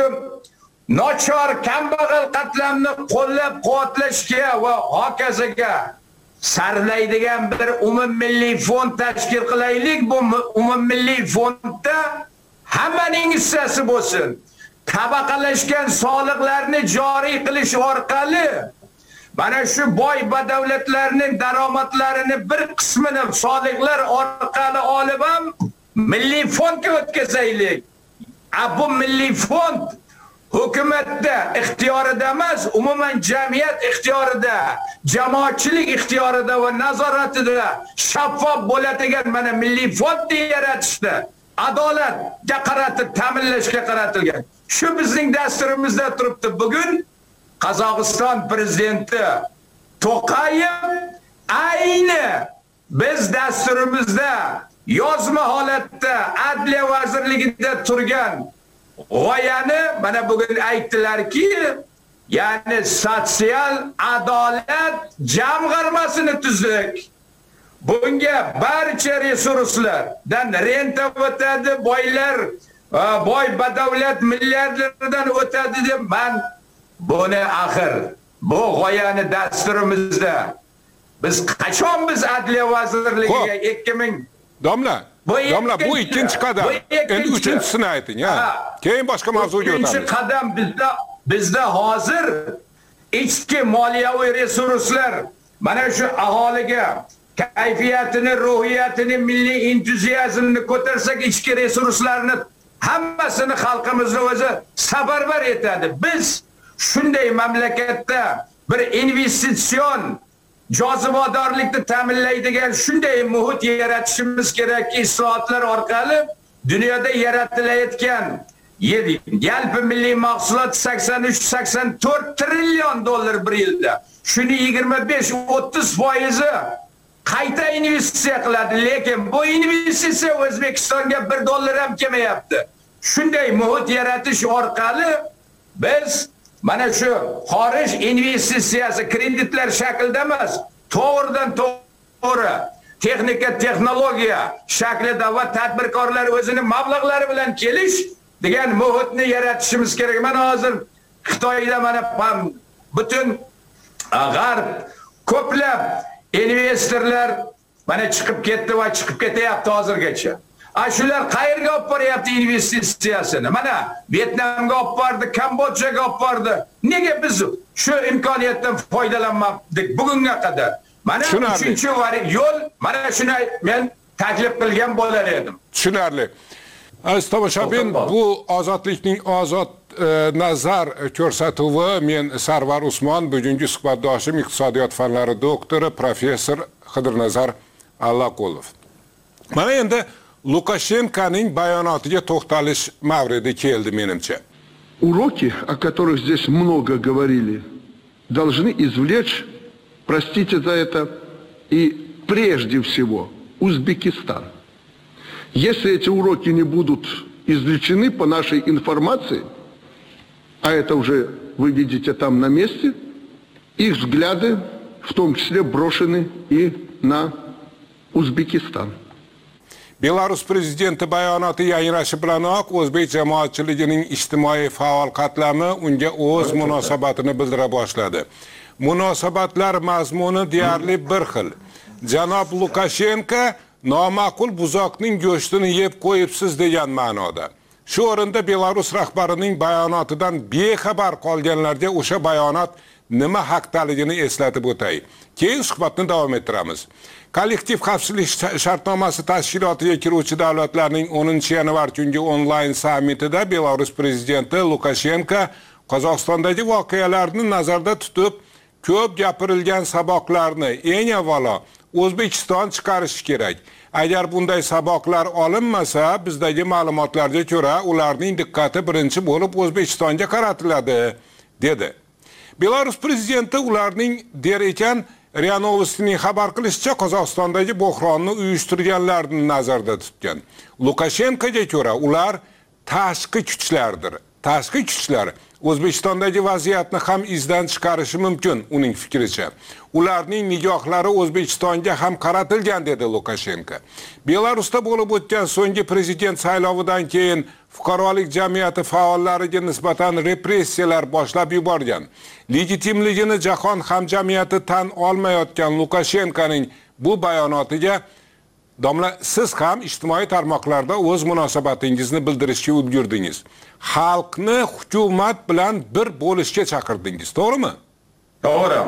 Speaker 14: nochor kambag'al qatlamni qo'llab-quvvatlashga va hokazoga sarflaydigan bir umummilliy fond tashkil qilaylik. Bu umummilliy fondda hammaning hissasi bo'lsin. Tabaqalashgan soliqlarni joriy qilish orqali mana shu boy badavlatlarning daromadlarini bir qismini soliqlar orqali olib ham milliy fondga o'tkazaylik. Bu milliy fond hukumatda ixtiyorida emas, umuman jamiyat ixtiyorida, jamoatchilik ixtiyorida va nazoratida shaffof bo'ladigan mana milliy fondni yaratishda adolatga qaratib ta'minlashga qaratilgan. Shu bizning dasturimizda turibdi. Bugun Qozog'iston prezidenti To'qayev ayni biz dasturimizda yozma holatda Adliya vazirligida turgan g'oyani mana bugun aytdilarki, ya'ni sotsial adolat jamg'armasini tuzdik. Bunga barcha resurslardan renta o'tadi, boylar, boy badavlat milliardlardan o'tadi deb men buni axir bu g'oyani dasturimizda biz qachon biz Adliya vazirligiga ikki ming
Speaker 3: Domla, domla bu ikkinchi qadam. Endi uchinchisini ayting, ha. Keyin boshqa mavzuga o'tamiz.
Speaker 14: Ikkinchi qadam bizda bizda hozir ichki moliyaviy resurslar mana shu aholiga kayfiyatini, ruhiyatini, milliy entuziazmni ko'tarsak, ichki resurslarni hammasini xalqimizning o'zi safarbar etadi. Biz shunday mamlakatda bir investitsion jozibadorlikni ta'minlaydigan shunday muhit yaratishimiz kerakki, islohotlar orqali dunyoda yaratilayotgan yalpi milliy mahsulot sakson uch sakson to'rt trillion dollar bir yilda. Shuni yigirma besh o'ttiz foizi qayta investitsiya qiladi, lekin bu investitsiya O'zbekistonga bir dollar ham kelmayapti. Shunday muhit yaratish orqali biz mana shu xorij investitsiyasi kreditlar shaklida emas, to'g'ridan to'g'ri texnika, texnologiya shaklida va tadbirkorlar o'zining mablag'lari bilan kelish degan muhitni yaratishimiz kerak. Mana hozir Xitoyda mana butun g'arb ko'plab investorlar mana chiqib ketdi va chiqib ketyapti hozirgacha. Shular qayerga olib boryapti investitsiyasini? Mana Vyetnamga olib bordi, Kambodjaga olib bordi. Nega biz shu imkoniyatdan foydalanmadik bugunga qadar? Mana uchinchi yo'l, mana shuni men taklif qilgan bo'lar edim.
Speaker 3: Tushunarli. Aziz tomoshabin, bu ozodlikning ozod e, nazar ko'rsatuvi. Men Sarvar Usmon, bugungi suhbatdoshim iqtisodiyot fanlari doktori professor Xidirnazar Allaqulov. Mana endi Lukashenkoning bayonotiga to'xtalish mavridi keldi menimcha.
Speaker 16: Уроки, о которых здесь много говорили, должны извлечь, простите за это, и прежде всего Узбекистан. Если эти уроки не будут извлечены по нашей информации, а это уже вы видите там на месте, их взгляды в том числе брошены и на Узбекистан.
Speaker 3: Belarus prezidenti bayonoti yangrashi bilanoq o'zbek jamoatchiligining ijtimoiy faol qatlami unga o'z munosabatini bildira boshladi. Munosabatlar mazmuni deyarli bir xil. Janob Lukashenko noma'qul buzoqning go'shtini yeb qo'yibsiz degan ma'noda. Shu o'rinda Belarus rahbarining bayonotidan bexabar qolganlarga o'sha bayonot nima haqdaligini eslatib o'tay. Keyin suhbatni davom ettiramiz. Kollektiv xavfsizlik shartnomasi tashkilotiga kiruvchi davlatlarning o'ninchi yanvar kungi onlayn sammitida Belarus prezidenti Lukashenko Qozog'istondagi voqealarni nazarda tutib, ko'p gapirilgan saboqlarni eng avvalo O'zbekiston chiqarishi kerak. Agar bunday saboqlar olinmasa, bizdagi ma'lumotlarga ko'ra, ularning diqqati birinchi bo'lib O'zbekistonga qaratiladi, dedi. Belarus prezidenti ularning der ekan, RIA Novostining xabar qilishicha Qozog'istondagi bo'hronni uyushtirganlarni nazarda tutgan. Lukashenkoga ko'ra ular tashqi kuchlardir. Tashqi kuchlar O'zbekistondagi vaziyatni ham izdan chiqarishi mumkin uning fikricha. Ularning nigohlari O'zbekistonga ham qaratilgan, dedi Lukashenko. Belarusda bo'lib o'tgan so'nggi prezident saylovidan keyin fuqarolik jamiyati faollariga nisbatan repressiyalar boshlab yuborgan. Legitimligini jahon hamjamiyati tan olmayotgan Lukashenkoning bu bayonotiga domla siz ham ijtimoiy tarmoqlarda o'z munosabatingizni bildirishga ulgurdingiz. Xalqni hukumat bilan bir bo'lishga chaqirdingiz, to'g'rimi?
Speaker 14: To'g'ri.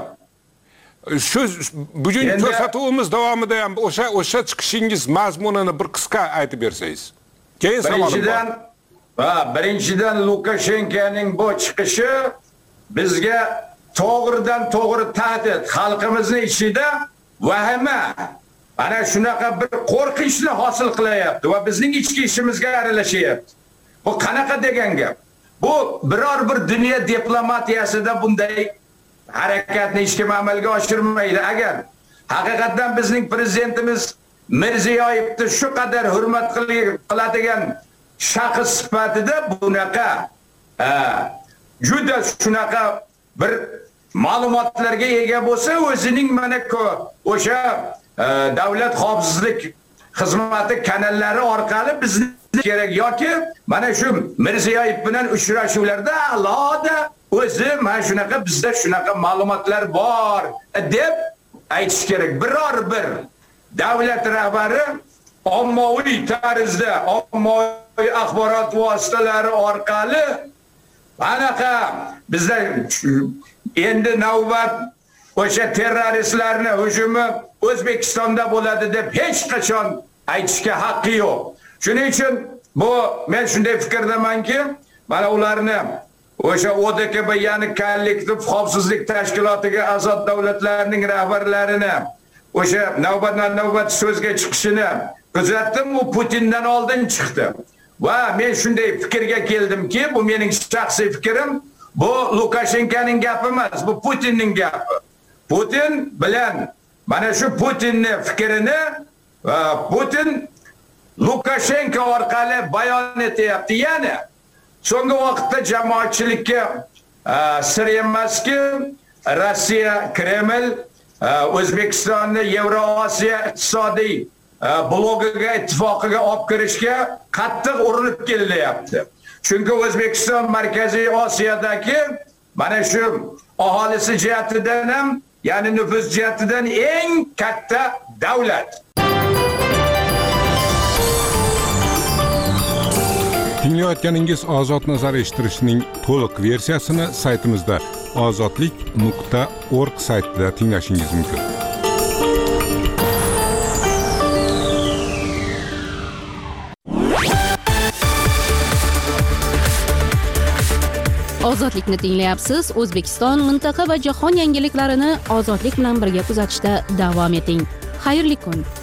Speaker 3: Shu bugun ko'rsatuvimiz davomida ham o'sha o'sha chiqishingiz mazmunini bir qisqa aytib bersangiz. Keyin savolim bor.
Speaker 14: Va birinchidan Lukashenkoning bu chiqishi bizga to'g'ridan to'g'ri tahdid, xalqimizning ichida vahima, ana shunaqa bir qo'rqinchni hosil qilyapti va bizning ichki ishimizga aralashyapti. Bu qanaqa degan gap? Bu biror bir dunyo diplomatiyasida bunday harakatni hech kim amalga oshirmaydi. Agar haqiqatan bizning prezidentimiz Mirziyoyevni shu qadar hurmat qiladigan shaxs sifatida bunaqa juda shunaqa bir ma'lumotlarga ega bo'lsa, o'zining mana o'sha davlat xavfsizlik xizmati kanallari orqali bizni kerak yoki mana shu Mirziyoyev bilan uchrashuvlarda alohida o'zi mana shunaqa bizda shunaqa ma'lumotlar bor deb aytish kerak. Biror bir davlat rahbari ommaviy tarzda, ommaviy axborot vositalari orqali anaqa bizda endi navbat o'sha terroristlarni hujumi O'zbekistonda bo'ladi deb hech qachon aytishga haqqi yo'q. Shuning uchun bu men shunday fikrdamanki, mana ularni o'sha O D K B, ya'ni kollektiv xavfsizlik tashkilotiga a'zo davlatlarning rahbarlarini o'sha navbatdan-navbat so'zga chiqishini kuzatdim. U Putindan oldin chiqdi. Va men shunday fikrga keldimki, bu mening shaxsiy fikrim, bu Lukashenkoning gapi emas, bu Putinning gapi. Putin bilan mana shu Putinning fikrini Putin Lukashenko orqali bayon etyapti. Ya'ni so'nggi vaqtda jamoatchilikka sir emaski, Rossiya, Kreml O'zbekistonni Yevrosiyo iqtisodiy blogiga, ittifoqiga olib kirishga qattiq urinib kelyapti. Chunki O'zbekiston Markaziy Osiyodagi mana shu aholisi jihatidan ham, ya'ni nüfus jihatidan eng katta davlat.
Speaker 3: Tinglayotganingiz Ozod nazar eshittirishning to'liq versiyasini saytimizda ozodlik nuqta org saytida tinglashingiz mumkin.
Speaker 17: Ozodlikni tinglayapsiz. O'zbekiston, mintaqa va jahon yangiliklarini ozodlik bilan birga kuzatishda davom eting. Xayrli kun.